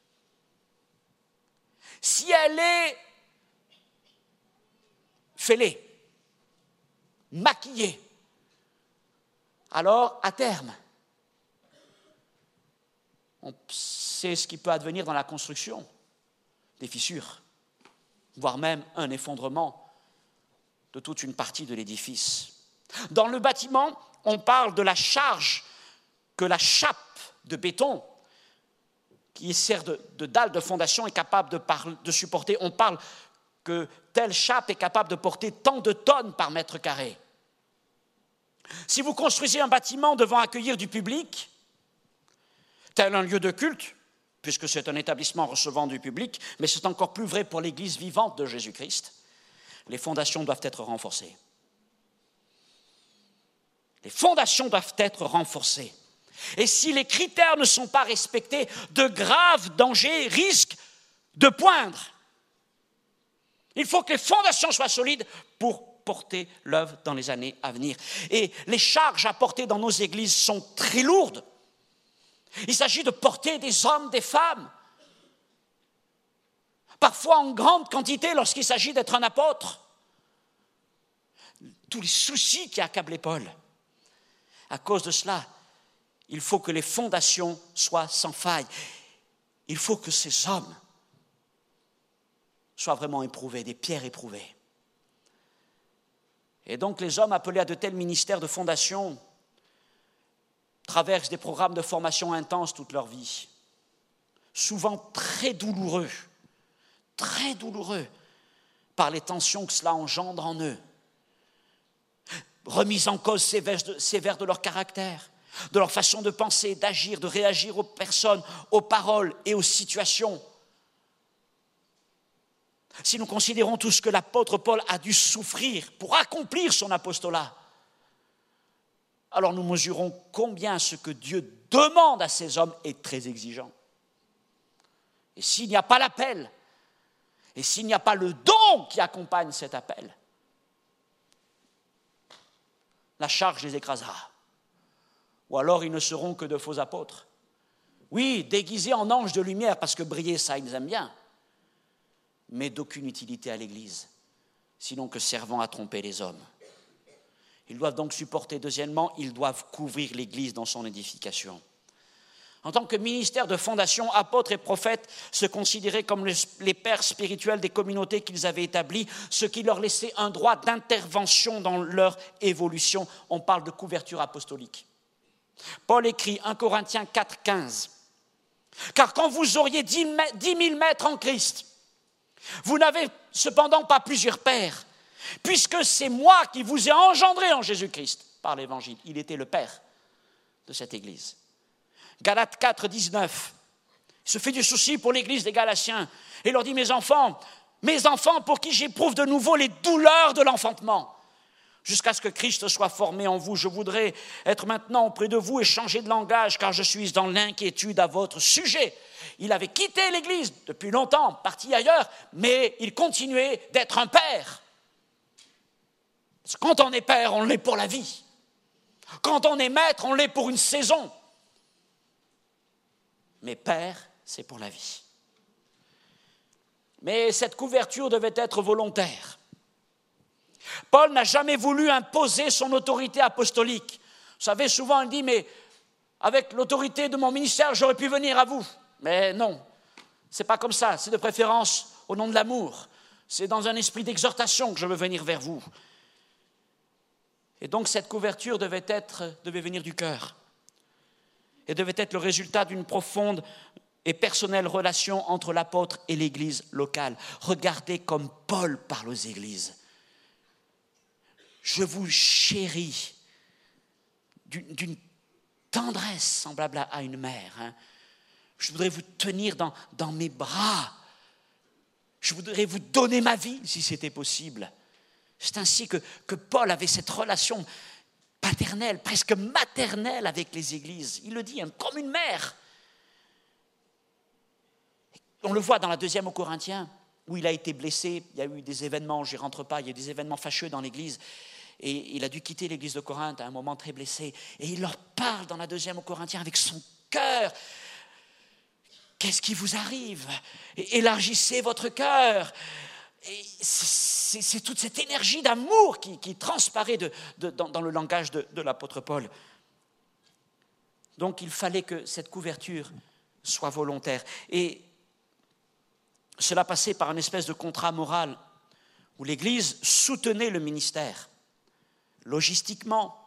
si elle est fêlée, maquillée, alors à terme, on sait ce qui peut advenir dans la construction, des fissures, voire même un effondrement de toute une partie de l'édifice. Dans le bâtiment, on parle de la charge que la chape de béton qui sert de, de dalle de fondation est capable de, par, de supporter. On parle que telle chape est capable de porter tant de tonnes par mètre carré. Si vous construisez un bâtiment devant accueillir du public, tel un lieu de culte, puisque c'est un établissement recevant du public, mais c'est encore plus vrai pour l'Église vivante de Jésus-Christ, les fondations doivent être renforcées. Les fondations doivent être renforcées. Et si les critères ne sont pas respectés, de graves dangers risquent de poindre. Il faut que les fondations soient solides pour porter l'œuvre dans les années à venir. Et les charges à porter dans nos églises sont très lourdes. Il s'agit de porter des hommes, des femmes, parfois en grande quantité lorsqu'il s'agit d'être un apôtre. Tous les soucis qui accablaient Paul. À cause de cela, il faut que les fondations soient sans faille. Il faut que ces hommes soient vraiment éprouvés, des pierres éprouvées. Et donc les hommes appelés à de tels ministères de fondation traversent des programmes de formation intenses toute leur vie, souvent très douloureux, très douloureux par les tensions que cela engendre en eux. Remise en cause sévère de, sévère de leur caractère, de leur façon de penser, d'agir, de réagir aux personnes, aux paroles et aux situations. Si nous considérons tout ce que l'apôtre Paul a dû souffrir pour accomplir son apostolat, alors nous mesurons combien ce que Dieu demande à ces hommes est très exigeant. Et s'il n'y a pas l'appel, et s'il n'y a pas le don qui accompagne cet appel, la charge les écrasera. Ou alors ils ne seront que de faux apôtres. Oui, déguisés en anges de lumière, parce que briller, ça, ils aiment bien, mais d'aucune utilité à l'Église, sinon que servant à tromper les hommes. Ils doivent donc supporter, deuxièmement, ils doivent couvrir l'Église dans son édification. En tant que ministère de fondation, apôtres et prophètes se considéraient comme les pères spirituels des communautés qu'ils avaient établies, ce qui leur laissait un droit d'intervention dans leur évolution. On parle de couverture apostolique. Paul écrit un Corinthiens quatre, quinze. « Car quand vous auriez dix mille maîtres en Christ, vous n'avez cependant pas plusieurs pères, puisque c'est moi qui vous ai engendré en Jésus-Christ par l'Évangile. » Il était le père de cette Église. Galates quatre, dix-neuf. Il se fait du souci pour l'Église des Galatiens et leur dit « Mes enfants, mes enfants pour qui j'éprouve de nouveau les douleurs de l'enfantement, jusqu'à ce que Christ soit formé en vous. Je voudrais être maintenant auprès de vous et changer de langage, car je suis dans l'inquiétude à votre sujet. » Il avait quitté l'Église depuis longtemps, parti ailleurs, mais il continuait d'être un père. Parce que quand on est père, on l'est pour la vie. Quand on est maître, on l'est pour une saison. Mais père, c'est pour la vie. Mais cette couverture devait être volontaire. Paul n'a jamais voulu imposer son autorité apostolique. Vous savez, souvent on dit, mais avec l'autorité de mon ministère, j'aurais pu venir à vous. Mais non, ce n'est pas comme ça, c'est de préférence au nom de l'amour. C'est dans un esprit d'exhortation que je veux venir vers vous. Et donc cette couverture devait, être, devait venir du cœur. Et devait être le résultat d'une profonde et personnelle relation entre l'apôtre et l'église locale. Regardez comme Paul parle aux églises. Je vous chéris d'une, d'une tendresse semblable à une mère. Hein. Je voudrais vous tenir dans, dans mes bras. Je voudrais vous donner ma vie si c'était possible. C'est ainsi que, que Paul avait cette relation paternelle, presque maternelle avec les églises. Il le dit, hein, comme une mère. On le voit dans la deuxième aux Corinthiens, où il a été blessé. Il y a eu des événements, je n'y rentre pas, il y a eu des événements fâcheux dans l'église. Et il a dû quitter l'église de Corinthe à un moment très blessé. Et il leur parle dans la deuxième aux Corinthiens avec son cœur. Qu'est-ce qui vous arrive ? Élargissez votre cœur. Et c'est, c'est toute cette énergie d'amour qui, qui transparaît de, de, dans, dans le langage de, de l'apôtre Paul. Donc il fallait que cette couverture soit volontaire. Et cela passait par une espèce de contrat moral où l'Église soutenait le ministère. Logistiquement,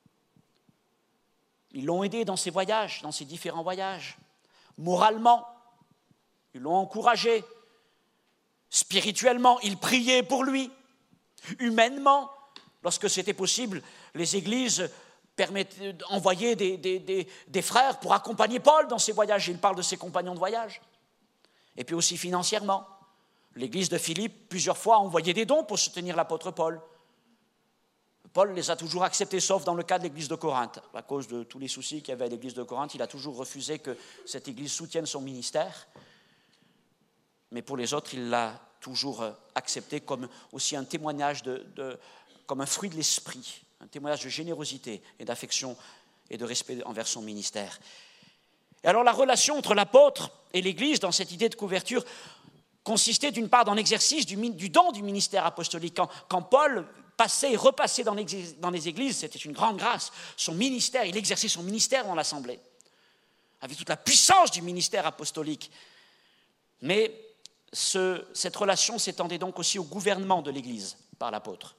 ils l'ont aidé dans ses voyages, dans ses différents voyages. Moralement, ils l'ont encouragé. Spirituellement, ils priaient pour lui. Humainement, lorsque c'était possible, les églises permettaient, envoyaient des, des, des, des frères pour accompagner Paul dans ses voyages. Il parle de ses compagnons de voyage. Et puis aussi financièrement. L'église de Philippe, plusieurs fois, a envoyé des dons pour soutenir l'apôtre Paul. Paul les a toujours acceptés, sauf dans le cas de l'église de Corinthe. À cause de tous les soucis qu'il y avait à l'église de Corinthe, il a toujours refusé que cette église soutienne son ministère. Mais pour les autres, il l'a toujours accepté comme aussi un témoignage, de, de, comme un fruit de l'esprit, un témoignage de générosité et d'affection et de respect envers son ministère. Et alors la relation entre l'apôtre et l'Église dans cette idée de couverture consistait d'une part dans l'exercice du, du don du ministère apostolique. Quand, quand Paul passait et repassait dans les, dans les églises, c'était une grande grâce. Son ministère, il exerçait son ministère dans l'assemblée, avec toute la puissance du ministère apostolique. Mais ce, cette relation s'étendait donc aussi au gouvernement de l'Église par l'apôtre.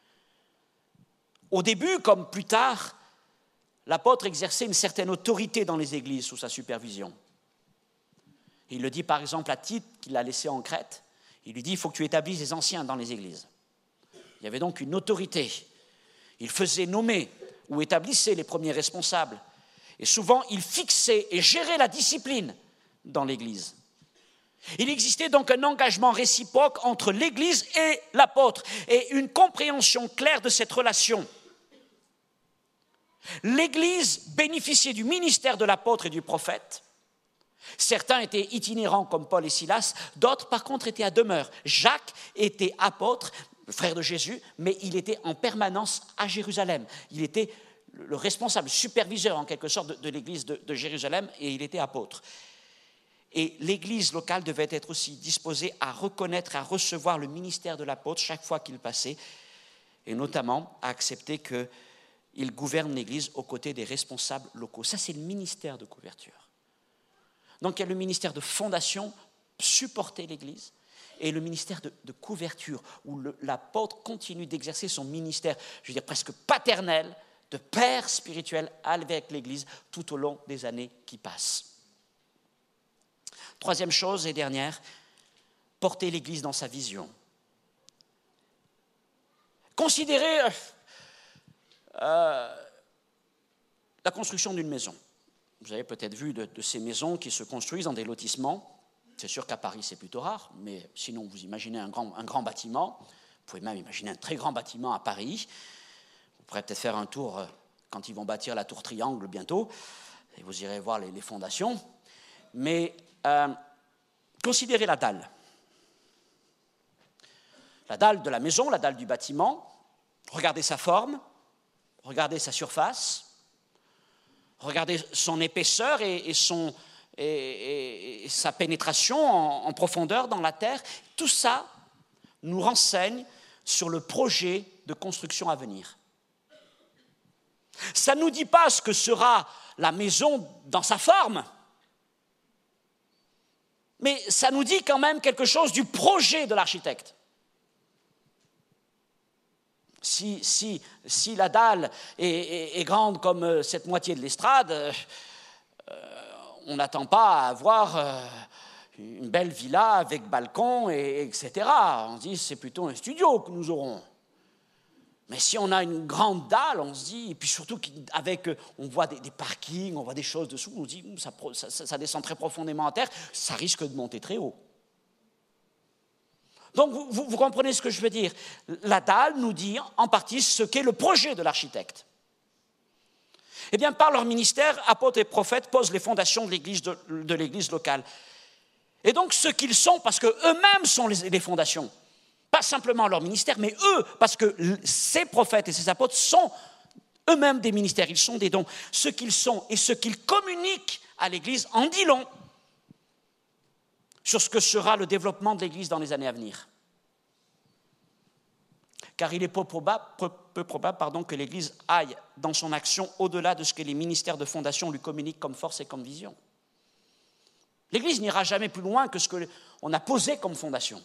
Au début, comme plus tard, l'apôtre exerçait une certaine autorité dans les églises sous sa supervision. Il le dit par exemple à Tite, qu'il l'a laissé en Crète. Il lui dit, il faut que tu établisses des anciens dans les églises. Il y avait donc une autorité. Il faisait nommer ou établissait les premiers responsables. Et souvent, il fixait et gérait la discipline dans l'église. Il existait donc un engagement réciproque entre l'église et l'apôtre et une compréhension claire de cette relation. L'Église bénéficiait du ministère de l'apôtre et du prophète. Certains étaient itinérants comme Paul et Silas, d'autres par contre étaient à demeure. Jacques était apôtre, le frère de Jésus, mais il était en permanence à Jérusalem. Il était le responsable, le superviseur en quelque sorte de, de l'Église de, de Jérusalem et il était apôtre. Et l'Église locale devait être aussi disposée à reconnaître, à recevoir le ministère de l'apôtre chaque fois qu'il passait et notamment à accepter que il gouverne l'Église aux côtés des responsables locaux. Ça, c'est le ministère de couverture. Donc, il y a le ministère de fondation, supporter l'Église, et le ministère de, de couverture, où le, l'apôtre continue d'exercer son ministère, je veux dire presque paternel, de père spirituel avec l'Église tout au long des années qui passent. Troisième chose et dernière, porter l'Église dans sa vision. Considérez Euh, la construction d'une maison. Vous avez peut-être vu de, de ces maisons qui se construisent dans des lotissements. C'est sûr qu'à Paris, c'est plutôt rare, mais sinon, vous imaginez un grand, un grand bâtiment. Vous pouvez même imaginer un très grand bâtiment à Paris. Vous pourrez peut-être faire un tour euh, quand ils vont bâtir la tour Triangle bientôt, et vous irez voir les, les fondations. Mais euh, considérez la dalle. La dalle de la maison, la dalle du bâtiment. Regardez sa forme. Regardez sa surface, regardez son épaisseur et, et, son, et, et, et sa pénétration en, en profondeur dans la terre. Tout ça nous renseigne sur le projet de construction à venir. Ça ne nous dit pas ce que sera la maison dans sa forme, mais ça nous dit quand même quelque chose du projet de l'architecte. Si, si, si la dalle est, est, est grande comme cette moitié de l'estrade, euh, on n'attend pas à avoir euh, une belle villa avec balcon, et, etc. On se dit c'est plutôt un studio que nous aurons. Mais si on a une grande dalle, on se dit, et puis surtout avec, on voit des, des parkings, on voit des choses dessous, on se dit ça, ça, ça descend très profondément à terre, ça risque de monter très haut. Donc, vous, vous, vous comprenez ce que je veux dire? La dalle nous dit en partie ce qu'est le projet de l'architecte. Eh bien, par leur ministère, apôtres et prophètes posent les fondations de l'église, de, de l'église locale. Et donc, ce qu'ils sont, parce qu'eux-mêmes sont les, les fondations, pas simplement leur ministère, mais eux, parce que ces prophètes et ces apôtres sont eux-mêmes des ministères, ils sont des dons. Ce qu'ils sont et ce qu'ils communiquent à l'église en dit long sur ce que sera le développement de l'Église dans les années à venir. Car il est peu probable, peu, peu probable pardon, que l'Église aille dans son action au-delà de ce que les ministères de fondation lui communiquent comme force et comme vision. L'Église n'ira jamais plus loin que ce qu'on a posé comme fondation.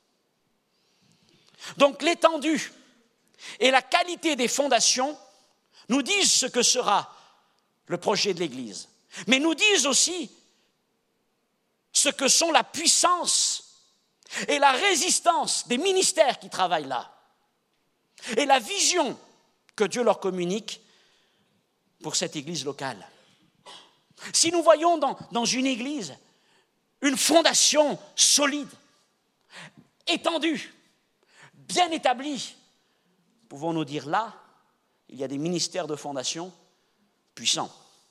Donc l'étendue et la qualité des fondations nous disent ce que sera le projet de l'Église, mais nous disent aussi ce que sont la puissance et la résistance des ministères qui travaillent là, et la vision que Dieu leur communique pour cette église locale. Si nous voyons dans, dans une église une fondation solide, étendue, bien établie, pouvons-nous dire là, il y a des ministères de fondation puissants.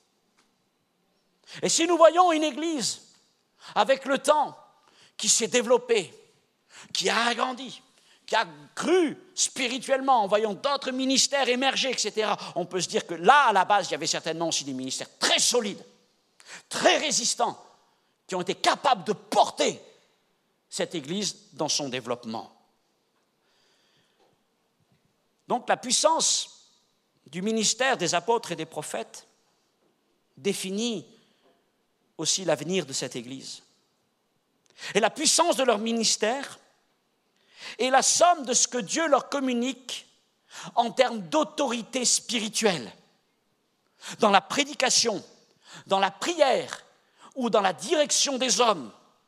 Et si nous voyons une église avec le temps, qui s'est développé, qui a agrandi, qui a cru spirituellement en voyant d'autres ministères émerger, et cetera, on peut se dire que là, à la base, il y avait certainement aussi des ministères très solides, très résistants, qui ont été capables de porter cette Église dans son développement. Donc la puissance du ministère des apôtres et des prophètes définit aussi l'avenir de cette Église. Et la puissance de leur ministère est la somme de ce que Dieu leur communique en termes d'autorité spirituelle, dans la prédication, dans la prière ou dans la direction des hommes.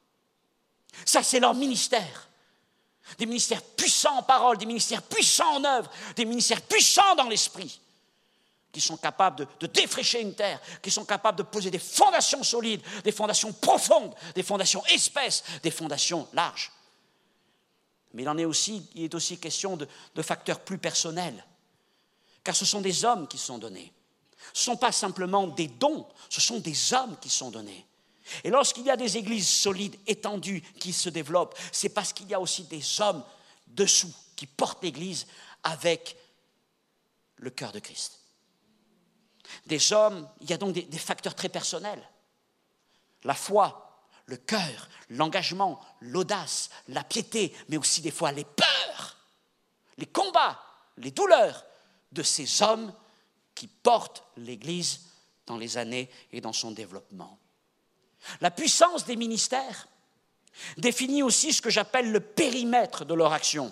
Ça, c'est leur ministère. Des ministères puissants en parole, des ministères puissants en œuvre, des ministères puissants dans l'esprit, qui sont capables de, de défricher une terre, qui sont capables de poser des fondations solides, des fondations profondes, des fondations épaisses, des fondations larges. Mais il en est aussi, il est aussi question de, de facteurs plus personnels, car ce sont des hommes qui sont donnés. Ce ne sont pas simplement des dons, ce sont des hommes qui sont donnés. Et lorsqu'il y a des églises solides, étendues, qui se développent, c'est parce qu'il y a aussi des hommes dessous qui portent l'église avec le cœur de Christ. Des hommes, il y a donc des, des facteurs très personnels. La foi, le cœur, l'engagement, l'audace, la piété, mais aussi des fois les peurs, les combats, les douleurs de ces hommes qui portent l'Église dans les années et dans son développement. La puissance des ministères définit aussi ce que j'appelle le périmètre de leur action.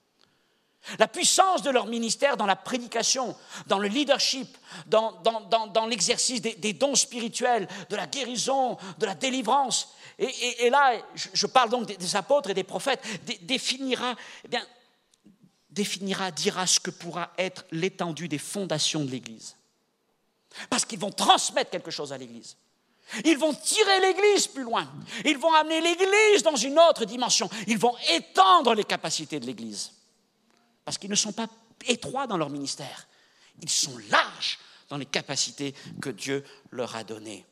La puissance de leur ministère dans la prédication, dans le leadership, dans, dans, dans, dans l'exercice des, des dons spirituels, de la guérison, de la délivrance. Et, et, et là, je, je parle donc des, des apôtres et des prophètes, dé, définira, eh bien, définira, dira ce que pourra être l'étendue des fondations de l'Église. Parce qu'ils vont transmettre quelque chose à l'Église. Ils vont tirer l'Église plus loin. Ils vont amener l'Église dans une autre dimension. Ils vont étendre les capacités de l'Église. Parce qu'ils ne sont pas étroits dans leur ministère. Ils sont larges dans les capacités que Dieu leur a données.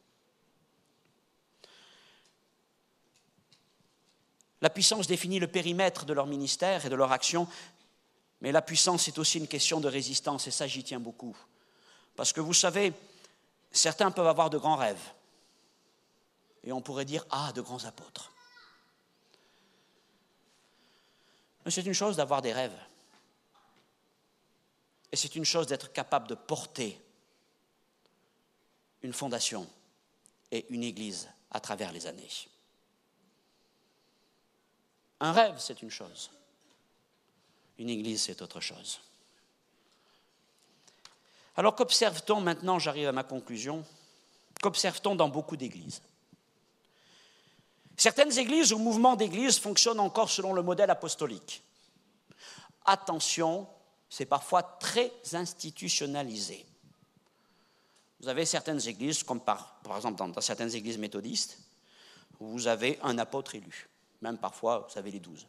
La puissance définit le périmètre de leur ministère et de leur action, mais la puissance est aussi une question de résistance, et ça, j'y tiens beaucoup. Parce que vous savez, certains peuvent avoir de grands rêves, et on pourrait dire « Ah, de grands apôtres ». Mais c'est une chose d'avoir des rêves. Et et c'est une chose d'être capable de porter une fondation et une église à travers les années. Un rêve, c'est une chose. Une église, c'est autre chose. Alors qu'observe-t-on maintenant, j'arrive à ma conclusion, qu'observe-t-on dans beaucoup d'églises? Certaines églises ou mouvements d'églises fonctionnent encore selon le modèle apostolique. Attention, c'est parfois très institutionnalisé. Vous avez certaines églises, comme par, par exemple dans, dans certaines églises méthodistes, où vous avez un apôtre élu. Même parfois, vous avez les douze.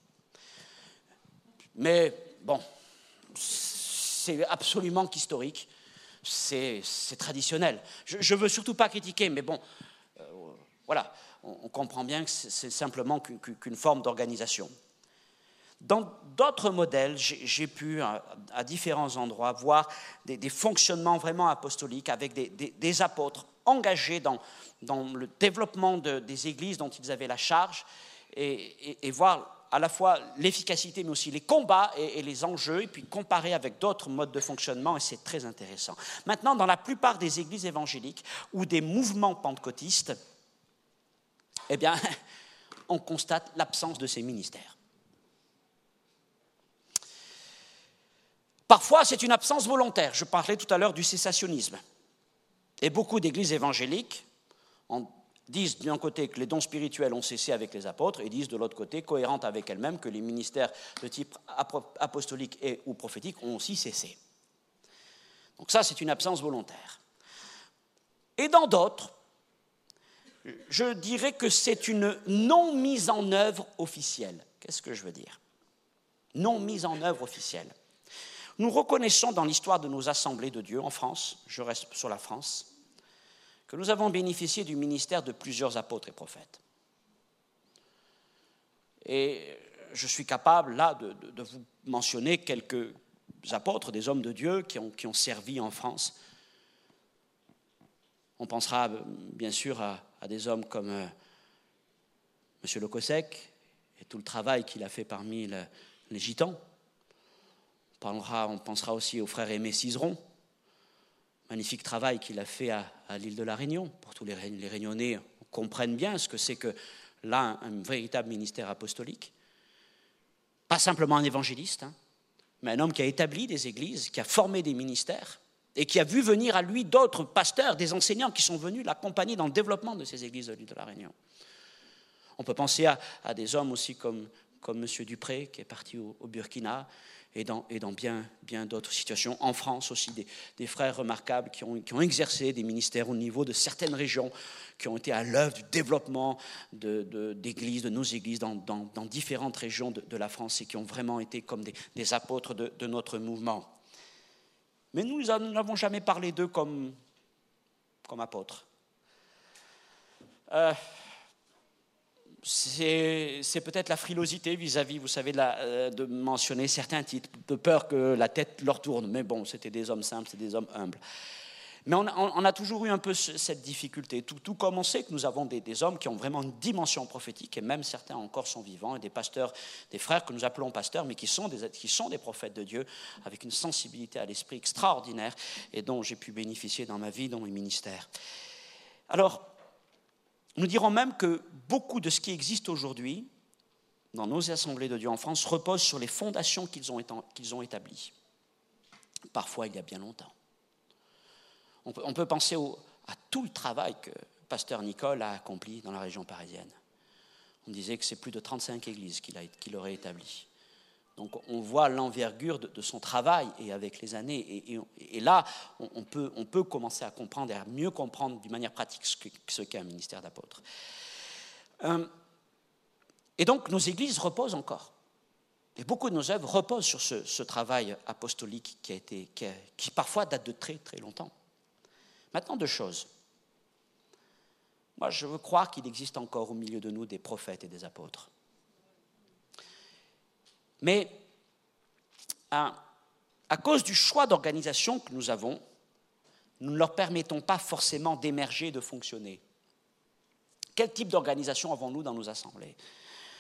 Mais bon, c'est absolument qu'historique. C'est, c'est traditionnel. Je ne veux surtout pas critiquer, mais bon, euh, voilà, on, on comprend bien que c'est, c'est simplement qu'une, qu'une forme d'organisation. Dans d'autres modèles, j'ai, j'ai pu, à, à différents endroits, voir des, des fonctionnements vraiment apostoliques avec des, des, des apôtres engagés dans, dans le développement de, des églises dont ils avaient la charge et, et, et voir à la fois l'efficacité, mais aussi les combats et, et les enjeux, et puis comparer avec d'autres modes de fonctionnement, et c'est très intéressant. Maintenant, dans la plupart des églises évangéliques ou des mouvements pentecôtistes, eh bien, on constate l'absence de ces ministères. Parfois, c'est une absence volontaire. Je parlais tout à l'heure du cessationnisme. Et beaucoup d'églises évangéliques en disent d'un côté que les dons spirituels ont cessé avec les apôtres et disent de l'autre côté, cohérente avec elles-mêmes, que les ministères de type apostolique et ou prophétique ont aussi cessé. Donc ça, c'est une absence volontaire. Et dans d'autres, je dirais que c'est une non-mise en œuvre officielle. Qu'est-ce que je veux dire? Non-mise en œuvre officielle. Nous reconnaissons dans l'histoire de nos assemblées de Dieu en France, je reste sur la France, que nous avons bénéficié du ministère de plusieurs apôtres et prophètes. Et je suis capable, là, de, de, de vous mentionner quelques apôtres, des hommes de Dieu qui ont, qui ont servi en France. On pensera bien sûr à, à des hommes comme euh, M. Le Cossec et tout le travail qu'il a fait parmi le, les Gitans. On, parlera, on pensera aussi au frère Aimé Cizeron, magnifique travail qu'il a fait à, à l'île de la Réunion, pour tous les, les Réunionnais comprennent bien ce que c'est que là, un, un véritable ministère apostolique. Pas simplement un évangéliste, hein, mais un homme qui a établi des églises, qui a formé des ministères et qui a vu venir à lui d'autres pasteurs, des enseignants qui sont venus l'accompagner dans le développement de ces églises de l'île de la Réunion. On peut penser à, à des hommes aussi comme, comme M. Dupré, qui est parti au, au Burkina, et dans, et dans bien, bien d'autres situations. En France aussi, des, des frères remarquables qui ont, qui ont exercé des ministères au niveau de certaines régions, qui ont été à l'œuvre du développement de, de, d'églises, de nos églises dans, dans, dans différentes régions de, de la France et qui ont vraiment été comme des, des apôtres de, de notre mouvement. Mais nous n'avons jamais parlé d'eux comme, comme apôtres. Euh, C'est, c'est peut-être la frilosité vis-à-vis, vous savez, de, la, de mentionner certains titres, de peur que la tête leur tourne. Mais bon, c'était des hommes simples, c'était des hommes humbles. Mais on a, on a toujours eu un peu cette difficulté. Tout, tout comme on sait que nous avons des, des hommes qui ont vraiment une dimension prophétique, et même certains encore sont vivants, et des pasteurs, des frères que nous appelons pasteurs, mais qui sont des, qui sont des prophètes de Dieu, avec une sensibilité à l'esprit extraordinaire, et dont j'ai pu bénéficier dans ma vie, dans mes ministères. Alors, nous dirons même que beaucoup de ce qui existe aujourd'hui dans nos assemblées de Dieu en France repose sur les fondations qu'ils ont, qu'ils ont établies. Parfois, il y a bien longtemps. On peut, on peut penser au, à tout le travail que pasteur Nicole a accompli dans la région parisienne. On disait que c'est plus de trente-cinq églises qu'il, a, qu'il aurait établies. Donc on voit l'envergure de, de son travail et avec les années. Et, et, et là, on, on, peut, on peut commencer à comprendre et à mieux comprendre d'une manière pratique ce, que, ce qu'est un ministère d'apôtre. Euh, et donc nos églises reposent encore. Et beaucoup de nos œuvres reposent sur ce, ce travail apostolique qui, a été, qui, a, qui parfois date de très très longtemps. Maintenant, deux choses. Moi, je veux croire qu'il existe encore au milieu de nous des prophètes et des apôtres. Mais à, à cause du choix d'organisation que nous avons, nous ne leur permettons pas forcément d'émerger et de fonctionner. Quel type d'organisation avons-nous dans nos assemblées ?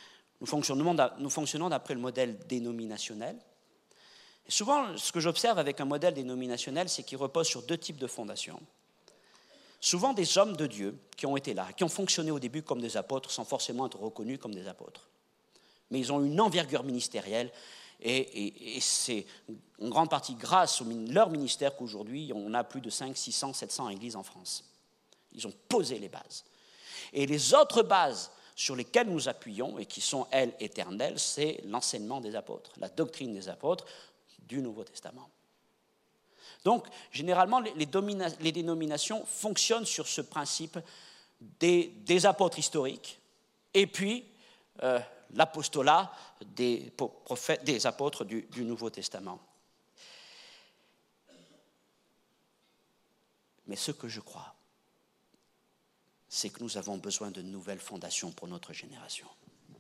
Nous fonctionnons, nous fonctionnons d'après le modèle dénominationnel. Et souvent, ce que j'observe avec un modèle dénominationnel, c'est qu'il repose sur deux types de fondations. Souvent des hommes de Dieu qui ont été là, qui ont fonctionné au début comme des apôtres sans forcément être reconnus comme des apôtres. Mais ils ont une envergure ministérielle et, et, et c'est en grande partie grâce à leur ministère qu'aujourd'hui on a plus de cinq cents, six cents, sept cents églises en France. Ils ont posé les bases. Et les autres bases sur lesquelles nous appuyons et qui sont, elles, éternelles, c'est l'enseignement des apôtres, la doctrine des apôtres du Nouveau Testament. Donc, généralement, les, domina- les dénominations fonctionnent sur ce principe des, des apôtres historiques et puis euh, l'apostolat des, prophètes, des apôtres du, du Nouveau Testament. Mais ce que je crois, c'est que nous avons besoin de nouvelles fondations pour notre génération.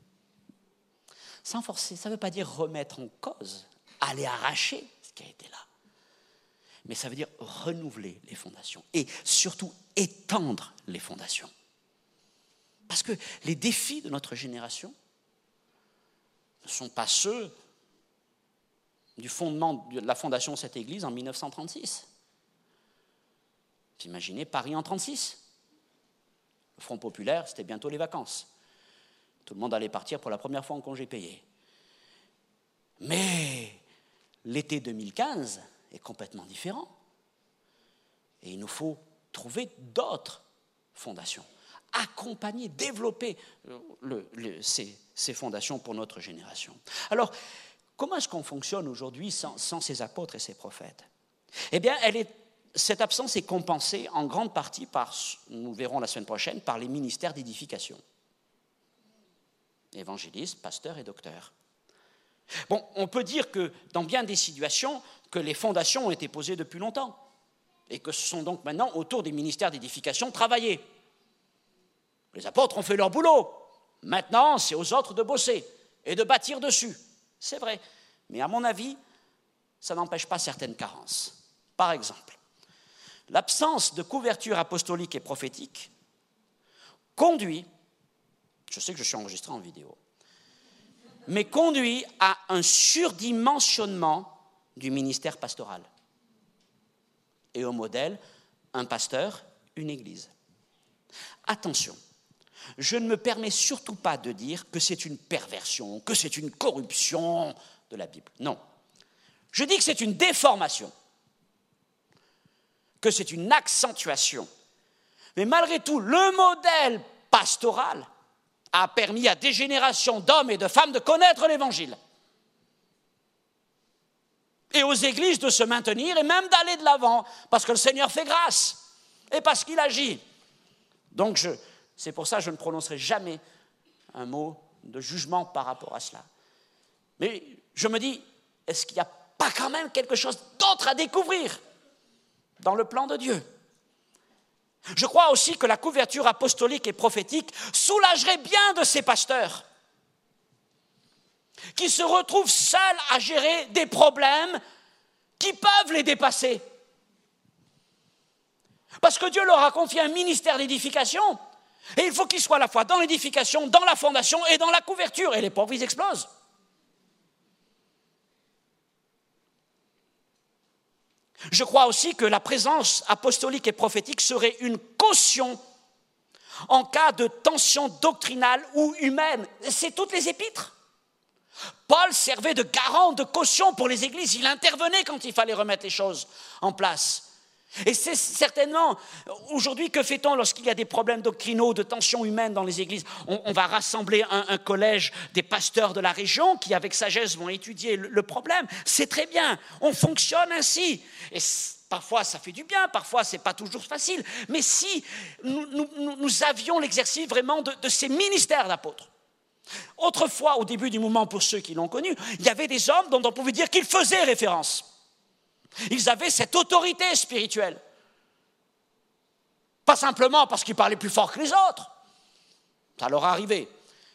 Sans forcer, ça ne veut pas dire remettre en cause, aller arracher ce qui a été là. Mais ça veut dire renouveler les fondations et surtout étendre les fondations. Parce que les défis de notre génération ne sont pas ceux du fondement de la fondation de cette église en mille neuf cent trente-six. Vous imaginez Paris en trente-six. Le Front populaire, c'était bientôt les vacances. Tout le monde allait partir pour la première fois en congé payé. Mais l'été deux mille quinze est complètement différent. Et il nous faut trouver d'autres fondations, accompagner, développer le, le, ces, ces fondations pour notre génération. Alors, comment est-ce qu'on fonctionne aujourd'hui sans, sans ces apôtres et ces prophètes ? Eh bien, elle est, cette absence est compensée en grande partie par, nous verrons la semaine prochaine, par les ministères d'édification. Évangélistes, pasteurs et docteurs. Bon, on peut dire que dans bien des situations, que les fondations ont été posées depuis longtemps et que ce sont donc maintenant autour des ministères d'édification travaillés. Les apôtres ont fait leur boulot. Maintenant, c'est aux autres de bosser et de bâtir dessus. C'est vrai. Mais à mon avis, ça n'empêche pas certaines carences. Par exemple, l'absence de couverture apostolique et prophétique conduit, je sais que je suis enregistré en vidéo, mais conduit à un surdimensionnement du ministère pastoral. Et au modèle, un pasteur, une église. Attention, je ne me permets surtout pas de dire que c'est une perversion, que c'est une corruption de la Bible. Non. Je dis que c'est une déformation, que c'est une accentuation. Mais malgré tout, le modèle pastoral a permis à des générations d'hommes et de femmes de connaître l'Évangile. Et aux églises de se maintenir et même d'aller de l'avant, parce que le Seigneur fait grâce et parce qu'il agit. Donc, je, c'est pour ça que je ne prononcerai jamais un mot de jugement par rapport à cela. Mais je me dis, est-ce qu'il n'y a pas quand même quelque chose d'autre à découvrir dans le plan de Dieu ? Je crois aussi que la couverture apostolique et prophétique soulagerait bien de ces pasteurs qui se retrouvent seuls à gérer des problèmes qui peuvent les dépasser. Parce que Dieu leur a confié un ministère d'édification et il faut qu'ils soient à la fois dans l'édification, dans la fondation et dans la couverture. Et les pauvres, ils explosent. Je crois aussi que la présence apostolique et prophétique serait une caution en cas de tension doctrinale ou humaine. C'est toutes les épîtres. Paul servait de garant, de caution pour les églises. Il intervenait quand il fallait remettre les choses en place. Et c'est certainement, aujourd'hui, que fait-on lorsqu'il y a des problèmes doctrinaux, de tensions humaines dans les églises ? on, on va rassembler un, un collège des pasteurs de la région qui, avec sagesse, vont étudier le, le problème. C'est très bien, on fonctionne ainsi. Et parfois, ça fait du bien, parfois, ce n'est pas toujours facile. Mais si nous, nous, nous avions l'exercice vraiment de, de ces ministères d'apôtres. Autrefois, au début du mouvement, pour ceux qui l'ont connu, il y avait des hommes dont on pouvait dire qu'ils faisaient référence. Ils avaient cette autorité spirituelle. Pas simplement parce qu'ils parlaient plus fort que les autres. Ça leur arrivait.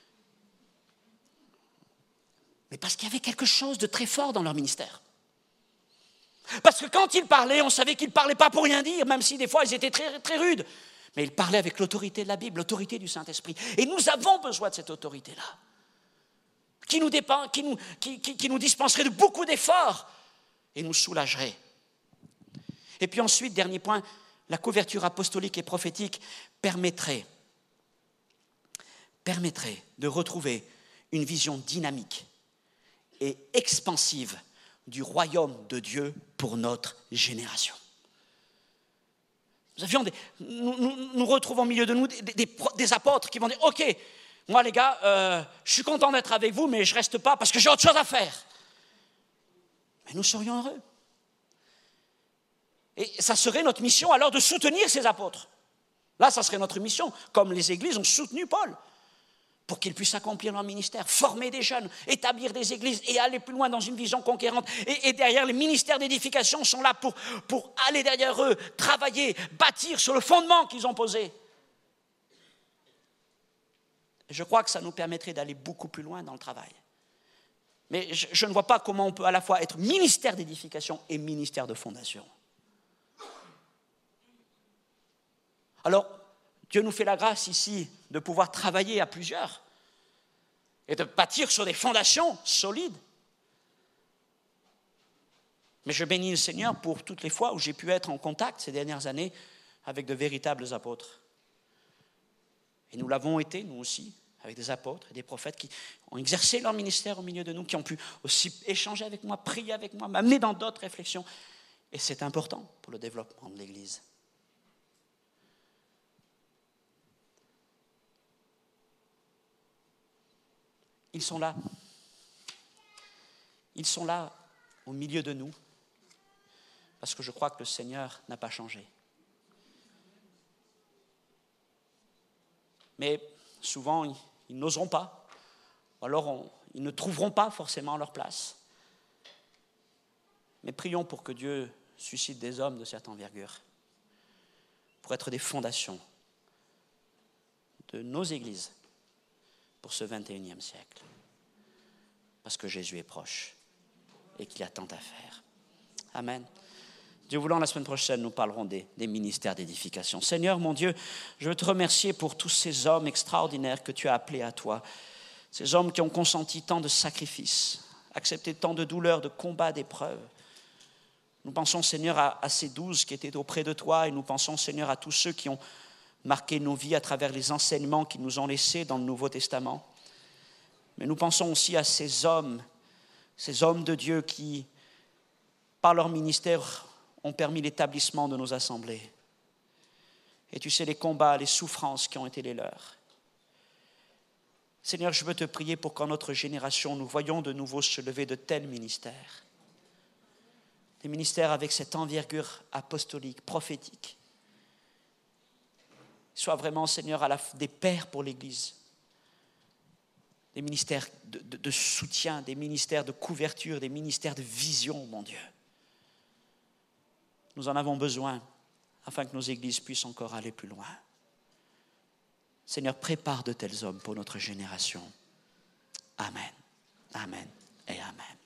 Mais parce qu'il y avait quelque chose de très fort dans leur ministère. Parce que quand ils parlaient, on savait qu'ils ne parlaient pas pour rien dire, même si des fois ils étaient très, très rudes. Mais ils parlaient avec l'autorité de la Bible, l'autorité du Saint-Esprit. Et nous avons besoin de cette autorité-là, qui nous, dépend, qui nous, qui, qui, qui nous dispenserait de beaucoup d'efforts et nous soulagerait. Et puis ensuite, dernier point, la couverture apostolique et prophétique permettrait, permettrait de retrouver une vision dynamique et expansive du royaume de Dieu pour notre génération. Nous, avions des, nous, nous, nous retrouvons au milieu de nous des, des, des apôtres qui vont dire « Ok, moi les gars, euh, je suis content d'être avec vous, mais je ne reste pas parce que j'ai autre chose à faire. » Mais nous serions heureux. Et ça serait notre mission alors de soutenir ces apôtres. Là, ça serait notre mission, comme les églises ont soutenu Paul, pour qu'ils puissent accomplir leur ministère, former des jeunes, établir des églises et aller plus loin dans une vision conquérante. Et, et derrière, les ministères d'édification sont là pour, pour aller derrière eux, travailler, bâtir sur le fondement qu'ils ont posé. Et je crois que ça nous permettrait d'aller beaucoup plus loin dans le travail. Mais je, je ne vois pas comment on peut à la fois être ministère d'édification et ministère de fondation. Alors, Dieu nous fait la grâce ici de pouvoir travailler à plusieurs et de bâtir sur des fondations solides. Mais je bénis le Seigneur pour toutes les fois où j'ai pu être en contact ces dernières années avec de véritables apôtres. Et nous l'avons été, nous aussi, avec des apôtres et des prophètes qui ont exercé leur ministère au milieu de nous, qui ont pu aussi échanger avec moi, prier avec moi, m'amener dans d'autres réflexions. Et c'est important pour le développement de l'Église. Ils sont là. Ils sont là au milieu de nous parce que je crois que le Seigneur n'a pas changé. Mais souvent, ils, ils n'oseront pas. Ou alors, on, ils ne trouveront pas forcément leur place. Mais prions pour que Dieu suscite des hommes de cette envergure pour être des fondations de nos églises pour ce vingt et unième siècle. Parce que Jésus est proche et qu'il y a tant à faire. Amen. Dieu voulant, la semaine prochaine, nous parlerons des, des ministères d'édification. Seigneur, mon Dieu, je veux te remercier pour tous ces hommes extraordinaires que tu as appelés à toi. Ces hommes qui ont consenti tant de sacrifices, accepté tant de douleurs, de combats, d'épreuves. Nous pensons, Seigneur, à, à ces douze qui étaient auprès de toi et nous pensons, Seigneur, à tous ceux qui ont marqué nos vies à travers les enseignements qu'ils nous ont laissés dans le Nouveau Testament. Mais nous pensons aussi à ces hommes, ces hommes de Dieu qui, par leur ministère, ont permis l'établissement de nos assemblées. Et tu sais les combats, les souffrances qui ont été les leurs. Seigneur, je veux te prier pour qu'en notre génération, nous voyions de nouveau se lever de tels ministères. Des ministères avec cette envergure apostolique, prophétique. Sois vraiment, Seigneur, à la, des pères pour l'Église. Des ministères de, de, de soutien, des ministères de couverture, des ministères de vision, mon Dieu. Nous en avons besoin afin que nos églises puissent encore aller plus loin. Seigneur, prépare de tels hommes pour notre génération. Amen. Amen et amen.